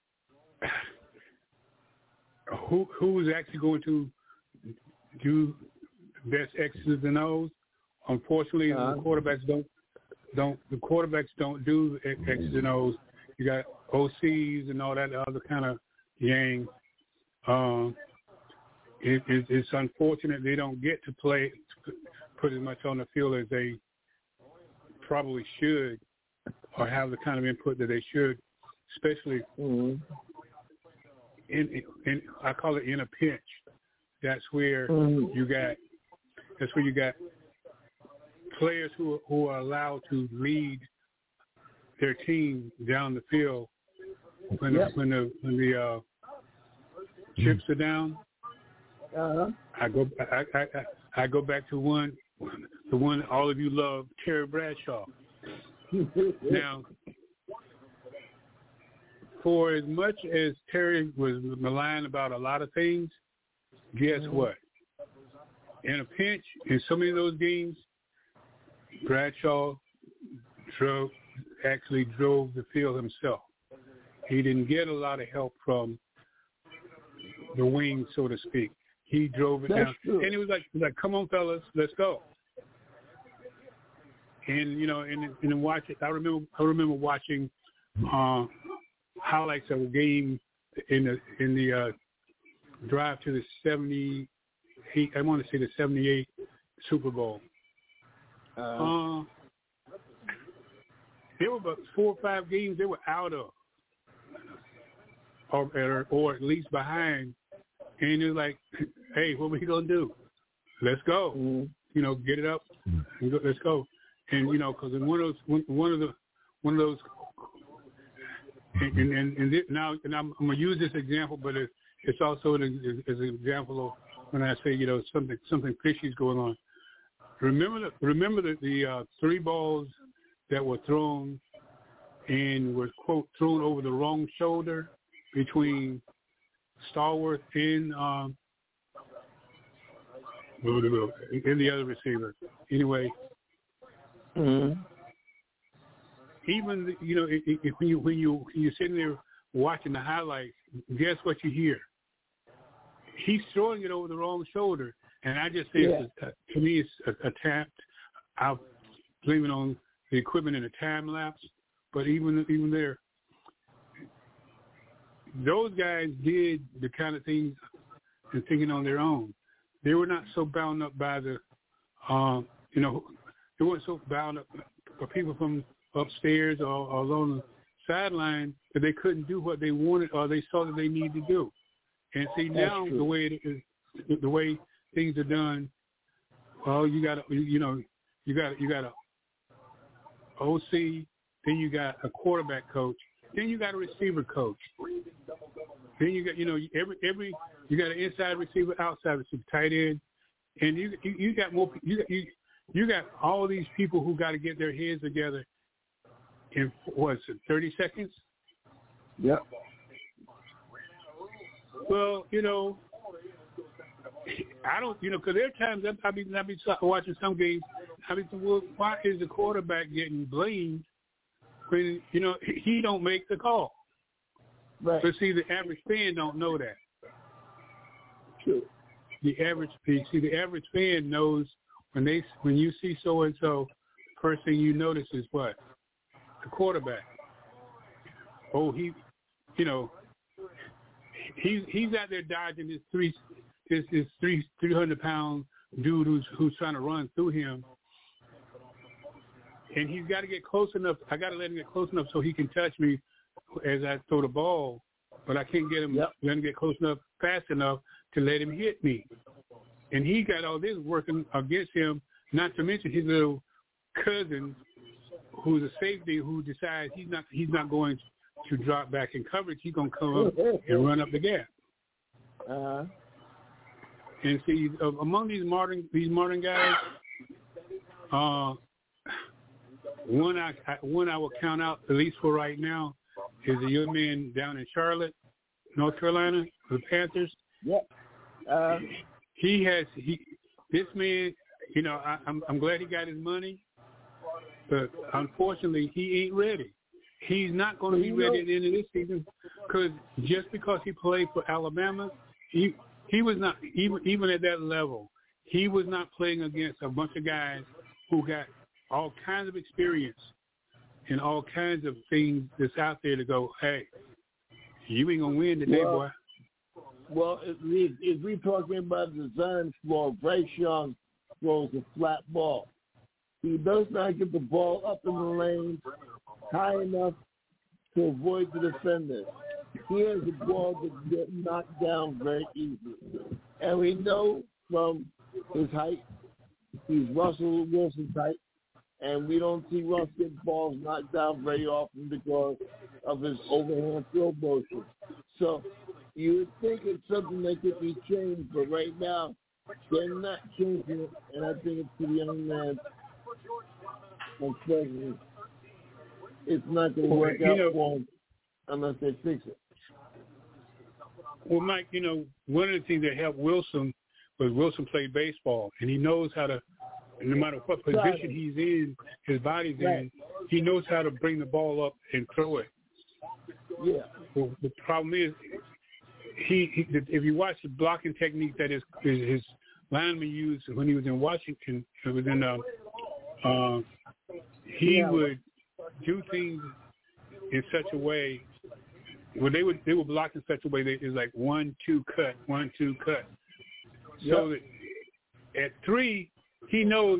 [SPEAKER 8] who who is actually going to do the best X's and O's? Unfortunately, uh, the quarterbacks don't don't the quarterbacks don't do X's and O's. You got O Cs and all that other kind of yang. Um, it, it, it's unfortunate they don't get to play, to put as much on the field as they probably should, or have the kind of input that they should, especially
[SPEAKER 4] mm-hmm.
[SPEAKER 8] in, in, I call it in a pinch. That's where
[SPEAKER 4] mm-hmm.
[SPEAKER 8] you got, that's where you got players who who are allowed to lead their team down the field when
[SPEAKER 4] yep.
[SPEAKER 8] the, when the when the uh, chips are down.
[SPEAKER 4] Uh-huh.
[SPEAKER 8] I go I, I I go back to one the one all of you love, Terry Bradshaw. Now, for as much as Terry was maligned about a lot of things, guess mm-hmm. what? In a pinch, in so many of those games, Bradshaw drove, actually drove the field himself. He didn't get a lot of help from the wing, so to speak. He drove it
[SPEAKER 4] That's
[SPEAKER 8] down.
[SPEAKER 4] True.
[SPEAKER 8] And he was like, like, come on, fellas, let's go. And, you know, and, and watch it. I remember I remember watching uh, highlights of a game in the in the uh, drive to the seventy-eight, I want to say the seventy-eight Super Bowl. Uh, uh, there were about four or five games they were out of, or, or, or at least behind. And it was like, hey, what are we going to do? Let's go. Mm-hmm. You know, get it up and go, let's go. And, you know, because in one of those, one of the, one of those, and, and, and, and this, now, and I'm, I'm going to use this example, but it, it's also an, as an example of when I say, you know, something, something fishy is going on. Remember the, remember the, the uh, three balls that were thrown and were, quote, thrown over the wrong shoulder between Stallworth and um, and the other receiver. Anyway, mm-hmm. even you know if, if when you when you when you're sitting there watching the highlights, guess what you hear? He's throwing it over the wrong shoulder, and I just say yeah. it's a, to me it's a, a tap. I'll blame it on the equipment and the time lapse, but even even there. Those guys did the kind of things and thinking on their own. They were not so bound up by the, um, you know, they weren't so bound up by people from upstairs or, or along the sideline that they couldn't do what they wanted or they saw that they needed to do. And see now the way it is, the way things are done. Well, you got you know you got you got a O C, then you got a quarterback coach. Then you got a receiver coach. Then you got, you know, every every you got an inside receiver, outside receiver, tight end, and you you, you got more. You got you, you got all these people who got to get their heads together in what's it, thirty seconds?
[SPEAKER 4] Yep.
[SPEAKER 8] Well, you know, I don't, you know, because there are times I be I be watching some games. I be thinking, well, why is the quarterback getting blamed? When, you know, he don't make the call.
[SPEAKER 4] Right.
[SPEAKER 8] But see, the average fan don't know that.
[SPEAKER 4] True.
[SPEAKER 8] The average, see, the average fan knows when they when you see so and so, first thing you notice is what? The quarterback. Oh, he, you know, he's he's out there dodging this three, this this three three hundred pound dude who's who's trying to run through him. And he's got to get close enough. I got to let him get close enough so he can touch me as I throw the ball. But I can't get him, yep. let him get close enough, fast enough to let him hit me. And he got all this working against him, not to mention his little cousin, who's a safety, who decides he's not he's not going to drop back in coverage. He's going to come up and run up the gap.
[SPEAKER 4] Uh-huh.
[SPEAKER 8] And see, among these modern these modern guys, uh, One I, I one I will count out, at least for right now, is a young man down in Charlotte, North Carolina, the Panthers.
[SPEAKER 4] Yep. Uh,
[SPEAKER 8] he has he this man. You know, I, I'm I'm glad he got his money, but unfortunately, he ain't ready. He's not going to be ready at the end of this season because just because he played for Alabama, he he was not even even at that level. He was not playing against a bunch of guys who got all kinds of experience and all kinds of things that's out there to go, hey, you ain't going to win today,
[SPEAKER 4] well,
[SPEAKER 8] boy.
[SPEAKER 4] Well, if we, if we talking about the design flaw, Bryce Young throws a flat ball. He does not get the ball up in the lane high enough to avoid the defenders. He has a ball that gets knocked down very easily. And we know from his height, he's Russell Wilson's height, and we don't see Russ get balls knocked down very often because of his overhand throw motion. So you would think it's something that could be changed, but right now they're not changing it, and I think it's to the young man, unfortunately, it's not going to
[SPEAKER 8] Well,
[SPEAKER 4] work
[SPEAKER 8] you
[SPEAKER 4] out
[SPEAKER 8] know-
[SPEAKER 4] for them unless they fix it.
[SPEAKER 8] Well, Mike, you know, one of the things that helped Wilson was Wilson played baseball, and he knows how to, no matter what position he's in, his body's
[SPEAKER 4] Right.
[SPEAKER 8] in, he knows how to bring the ball up and throw it.
[SPEAKER 4] Yeah.
[SPEAKER 8] Well, the problem is, he, he if you watch the blocking technique that his his lineman used when he was in Washington, it was in uh, uh, he
[SPEAKER 4] Yeah.
[SPEAKER 8] would do things in such a way. Well, they would they would block in such a way that it's like one two cut, one two cut. So
[SPEAKER 4] Yep.
[SPEAKER 8] that at three, he knows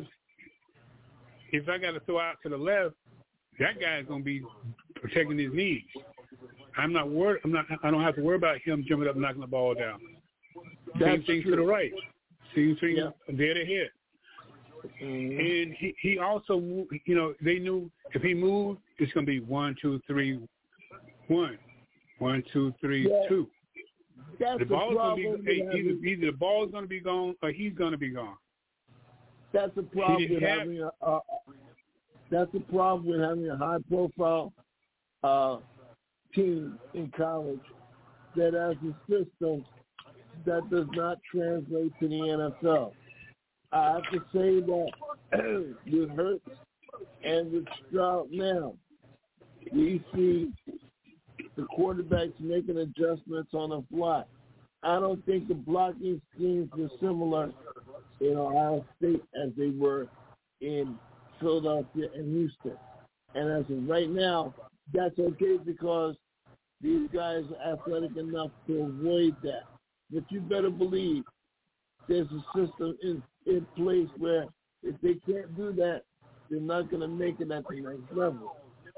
[SPEAKER 8] if I got to throw out to the left, that guy's gonna be protecting his knees. I'm not worried. I'm not. I don't have to worry about him jumping up and knocking the ball down. Same
[SPEAKER 4] That's
[SPEAKER 8] thing
[SPEAKER 4] true.
[SPEAKER 8] to the right. Same thing
[SPEAKER 4] Yeah.
[SPEAKER 8] dead ahead.
[SPEAKER 4] Mhm.
[SPEAKER 8] And he, he also, moved, you know, they knew if he moved, it's going to be one, two, three, one. One, two, three,
[SPEAKER 4] Yeah.
[SPEAKER 8] two.
[SPEAKER 4] That's
[SPEAKER 8] The
[SPEAKER 4] the
[SPEAKER 8] ball's going
[SPEAKER 4] problem
[SPEAKER 8] to be,
[SPEAKER 4] with
[SPEAKER 8] either,
[SPEAKER 4] having,
[SPEAKER 8] either the ball's going to be gone or he's going to be gone.
[SPEAKER 4] that's the problem
[SPEAKER 8] didn't
[SPEAKER 4] with
[SPEAKER 8] have-
[SPEAKER 4] having a, uh, that's the problem with having a high profile uh, team in college that has a system that does not translate to the N F L. I have to say that with Hurts and with Stroud now, we see the quarterbacks making adjustments on the fly. I don't think the blocking schemes were similar in Ohio State as they were in Philadelphia and Houston. And as of right now, that's okay because these guys are athletic enough to avoid that. But you better believe there's a system in, in place where if they can't do that, they're not going to make it at the next level.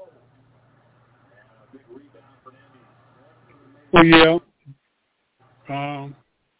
[SPEAKER 8] Well, yeah. Um,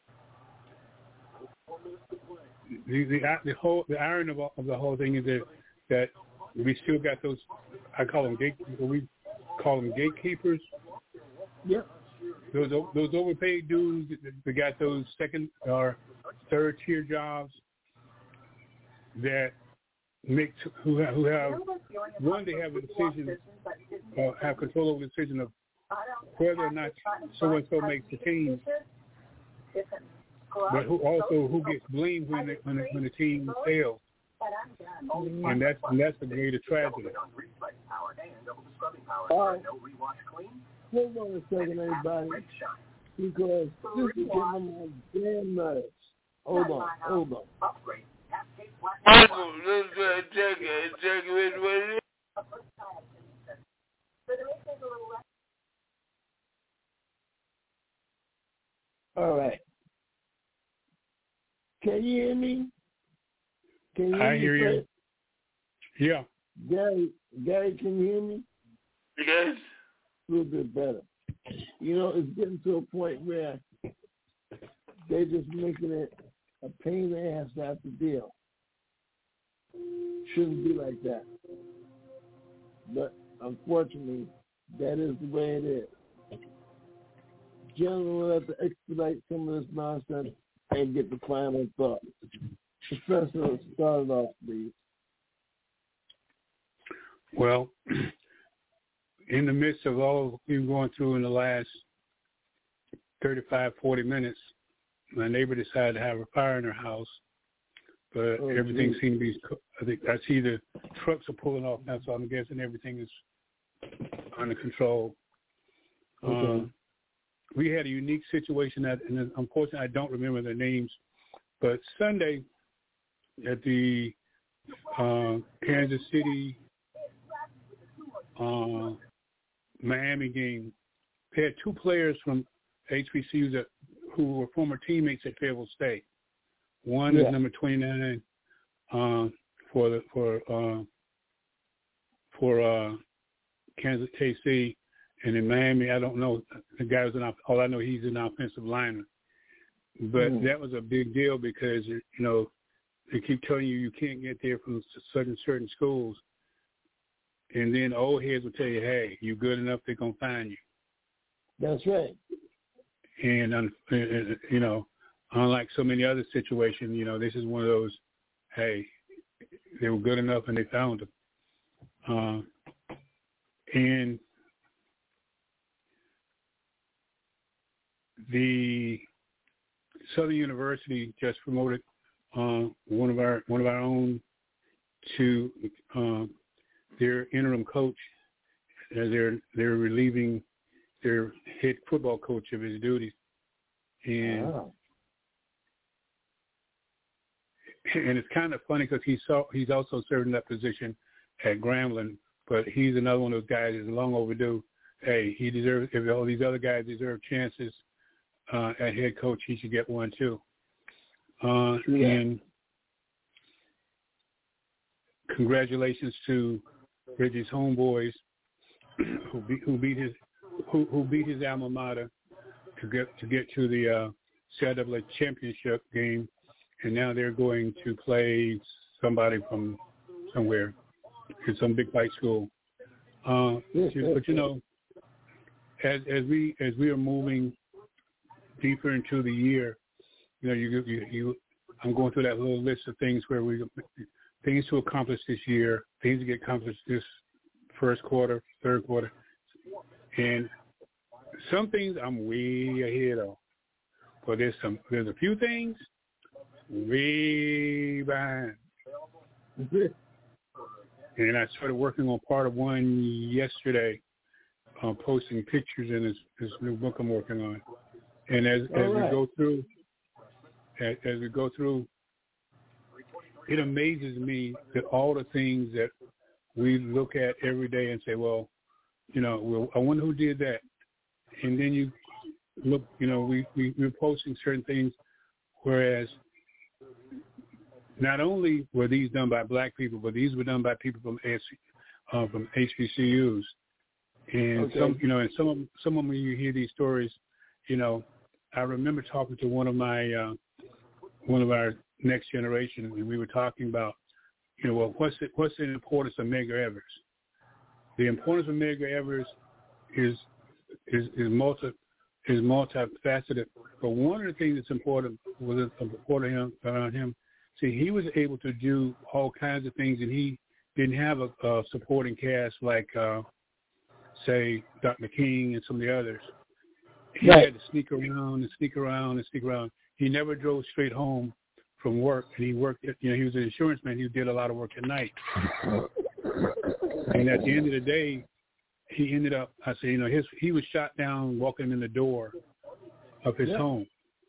[SPEAKER 8] the, the the whole the iron of, of the whole thing is that that we still got those. I call them gate. We call them gatekeepers.
[SPEAKER 4] Yep.
[SPEAKER 8] Those those overpaid dudes that got those second or third tier jobs that make who have, who have one they have a decision or have control over the decision of whether or not so and so makes the team, but who also who gets blamed when the, when the, when the team fails, and that's and that's the greater tragedy.
[SPEAKER 4] All right. Hold on a second, everybody, because this is getting on my damn nerves. Hold on, hold on.
[SPEAKER 2] Michael, let's uh, check it. Check it. What it is.
[SPEAKER 4] All right. Can you hear me? Can you hear
[SPEAKER 8] I
[SPEAKER 4] me,
[SPEAKER 8] hear you.
[SPEAKER 4] Fred?
[SPEAKER 8] Yeah.
[SPEAKER 4] Gary, Gary, can you hear me?
[SPEAKER 2] Yes.
[SPEAKER 4] A little bit better. You know, it's getting to a point where they're just making it a pain in the ass to have to deal. Shouldn't be like that. But unfortunately, that is the way it is. Gentlemen, we'll have to expedite some of this nonsense and get the final thought. Professor, start it off, please.
[SPEAKER 8] Well, in the midst of all we've been going through in the last thirty-five, forty minutes, my neighbor decided to have a fire in her house, but
[SPEAKER 4] Oh,
[SPEAKER 8] everything
[SPEAKER 4] geez.
[SPEAKER 8] seemed to be, I think I see the trucks are pulling off now, so I'm guessing everything is under control.
[SPEAKER 4] Okay.
[SPEAKER 8] Um, we had a unique situation that, and unfortunately I don't remember their names, but Sunday at the uh, Kansas City uh, Miami game, they had two players from H B C U that who were former teammates at Fayetteville State. One
[SPEAKER 4] Yeah.
[SPEAKER 8] is number twenty-nine uh, for the for uh, for uh, Kansas K C, and in Miami, I don't know the guy was an all I know he's an offensive lineman. But
[SPEAKER 4] Mm.
[SPEAKER 8] that was a big deal because you know they keep telling you you can't get there from certain certain schools, and then old heads will tell you, hey, you good enough, they're gonna find you.
[SPEAKER 4] That's right.
[SPEAKER 8] And um, uh, you know, unlike so many other situations, you know, this is one of those, hey, they were good enough and they found them. Uh, and the Southern University just promoted uh, one of our one of our own to uh, their interim coach as they're they're relieving their head football coach of his duties, and
[SPEAKER 4] Wow.
[SPEAKER 8] and it's kind of funny because he's so, he's also serving that position at Grambling, but he's another one of those guys that's long overdue. Hey, he deserves. If all these other guys deserve chances uh, at head coach, he should get one too. Uh,
[SPEAKER 4] Yeah.
[SPEAKER 8] And congratulations to Reggie's homeboys who beat who beat his who, who beat his alma mater to get to get to the uh, C I A A championship game, and now they're going to play somebody from somewhere in some big fight school. Uh, but, you, but you know, as as we as we are moving deeper into the year, you know, you you, you I'm going through that little list of things where we things to accomplish this year, things to get accomplished this first quarter, third quarter, and some things I'm way ahead of. But there's some there's a few things way behind. And I started working on part of one yesterday, uh, posting pictures in this, this new book I'm working on. And as, as
[SPEAKER 4] right.
[SPEAKER 8] we go through, as, as we go through, it amazes me that all the things that we look at every day and say, well, you know, well, I wonder who did that. And then you look, you know, we, we, we're posting certain things, whereas not only were these done by black people, but these were done by people from uh, from H B C Us. And
[SPEAKER 4] Okay.
[SPEAKER 8] some, you know, and some of some of them, you hear these stories, you know, I remember talking to one of my uh, one of our next generation, and we were talking about, you know, well, what's the, what's the importance of Medgar Evers? The importance of Medgar Evers is is is multi is multifaceted. But one of the things that's important was important him around him. See, he was able to do all kinds of things, and he didn't have a, a supporting cast like, uh, say, Doctor King and some of the others. He
[SPEAKER 4] Right.
[SPEAKER 8] had to sneak around and sneak around and sneak around. He never drove straight home from work, and he worked. At, you know, he was an insurance man. He did a lot of work at night. And at the end of the day, he ended up. I say, you know, his he was shot down walking in the door of his
[SPEAKER 4] Yeah.
[SPEAKER 8] home.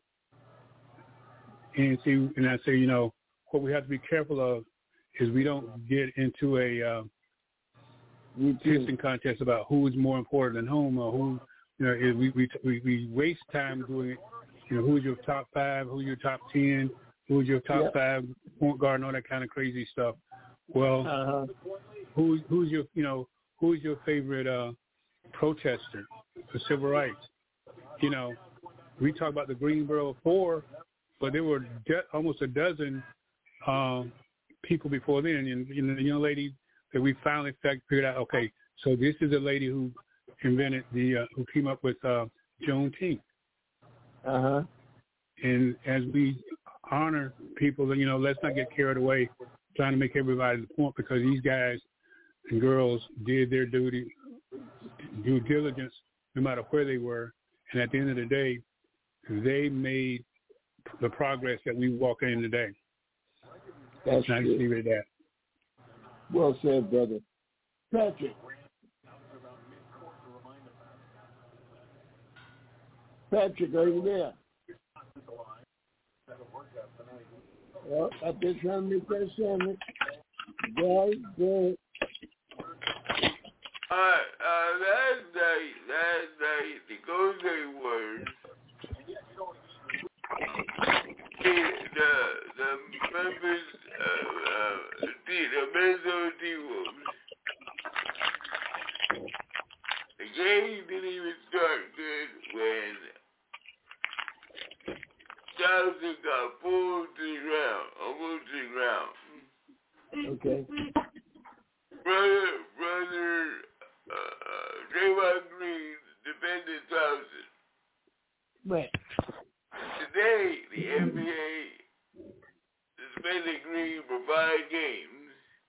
[SPEAKER 8] And see, and I say, you know, what we have to be careful of is we don't get into a uh, pissing contest about who is more important than whom, or who, you know, we we we, we waste time doing it. You know, who's your top five, who's your top ten, who's your top
[SPEAKER 4] Yep.
[SPEAKER 8] five point guard, and all that kind of crazy stuff. Well,
[SPEAKER 4] Uh-huh.
[SPEAKER 8] who's who's your, you know, who's your favorite uh, protester for civil rights? You know, we talk about the Greensboro Four, but there were de- almost a dozen um, people before then. And you know, the young lady that we finally figured out, okay, so this is a lady who invented the, uh, who came up with uh, Juneteenth.
[SPEAKER 4] Uh-huh.
[SPEAKER 8] And as we honor people, you know, let's not get carried away trying to make everybody the point, because these guys and girls did their duty, due diligence, no matter where they were. And at the end of the day, they made the progress that we walk in today.
[SPEAKER 4] That's
[SPEAKER 8] and I just
[SPEAKER 4] true.
[SPEAKER 8] leave it at that.
[SPEAKER 4] Well said, brother. Patrick. Patrick, are you there? Well, I've been trying to make that sandwich. Very good.
[SPEAKER 2] Uh, uh, last night, last night, the Golden Warriors, the, the members of uh, the, the Minnesota T-Wolves, the game didn't even start good when Johnson got pulled to the ground, almost to the ground.
[SPEAKER 4] Okay.
[SPEAKER 2] Brother, brother, uh, uh, Draymond Green defended Thompson.
[SPEAKER 4] Right.
[SPEAKER 2] Today, the N B A suspended Green for five games.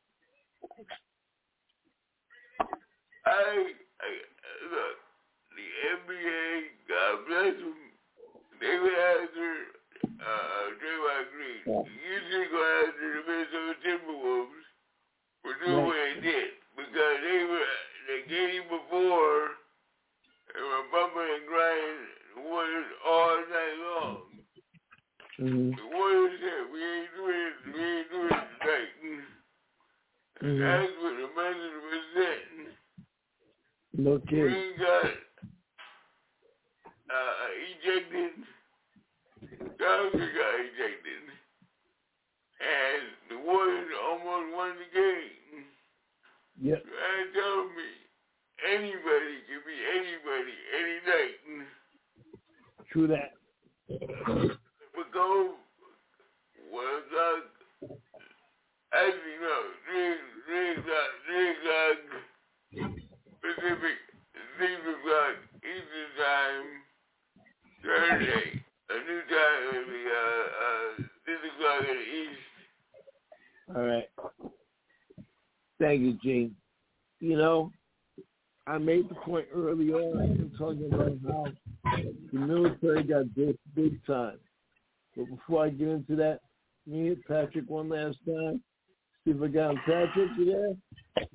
[SPEAKER 2] I, I look, the N B A, God bless them, they went after uh, Draymond Green. Usually go after the Minnesota Timberwolves for doing what they did because they were the game before they were bumping and grinding the Warriors all night long.
[SPEAKER 4] Mm-hmm.
[SPEAKER 2] The Warriors said, we ain't doing it, we ain't doing it tonight. Mm-hmm. That's what the message was saying.
[SPEAKER 4] No kidding.
[SPEAKER 2] Green got uh, ejected. Johnson got ejected. And the Warriors almost won the game.
[SPEAKER 4] Yep.
[SPEAKER 2] So that tells me anybody can be anybody any night.
[SPEAKER 4] True that.
[SPEAKER 2] Because, well, God, actually, no, three, three o'clock, three o'clock Pacific, six o'clock Eastern Time, Thursday. A new time will be uh, uh, six o'clock in the East.
[SPEAKER 4] All right. Thank you, Gene. You know, I made the point early on in talking about how the military got this big time. But before I get into that, let me hit Patrick one last time. See if I got him. Patrick, you there?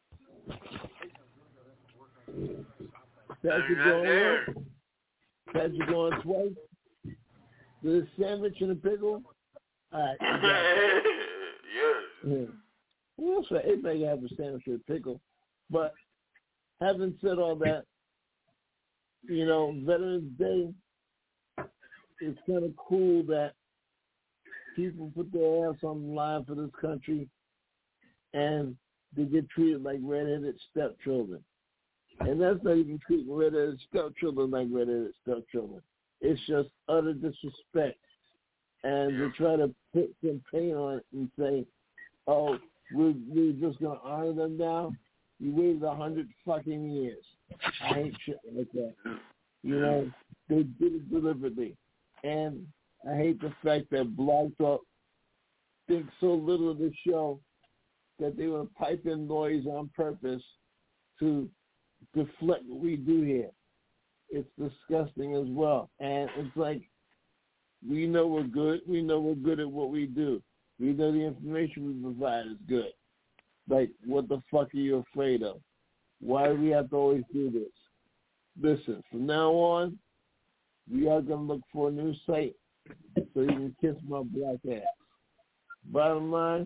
[SPEAKER 4] Patrick going once? Patrick going twice? With a sandwich and a pickle? All right.
[SPEAKER 2] Yes.
[SPEAKER 4] Yeah. Well, so everybody have a sandwich with a pickle. But having said all that, you know, Veterans Day, it's kind of cool that people put their ass on the line for this country and they get treated like redheaded stepchildren. And that's not even treating redheaded stepchildren like redheaded stepchildren. It's just utter disrespect. And they try to put some paint on it and say, oh, we're, we're just going to honor them now. You waited a hundred fucking years. I hate shit like that. You know, they did it deliberately. And I hate the fact that Blog Talk thinks so little of the show that they want to pipe in noise on purpose to deflect what we do here. It's disgusting as well. And it's like, we know we're good. We know we're good at what we do. We know the information we provide is good. Like, what the fuck are you afraid of? Why do we have to always do this? Listen, from now on, we are going to look for a new site so you can kiss my black ass. Bottom line,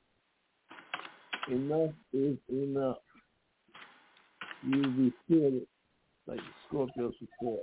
[SPEAKER 4] enough is enough. You will be feeling it like the Scorpios before.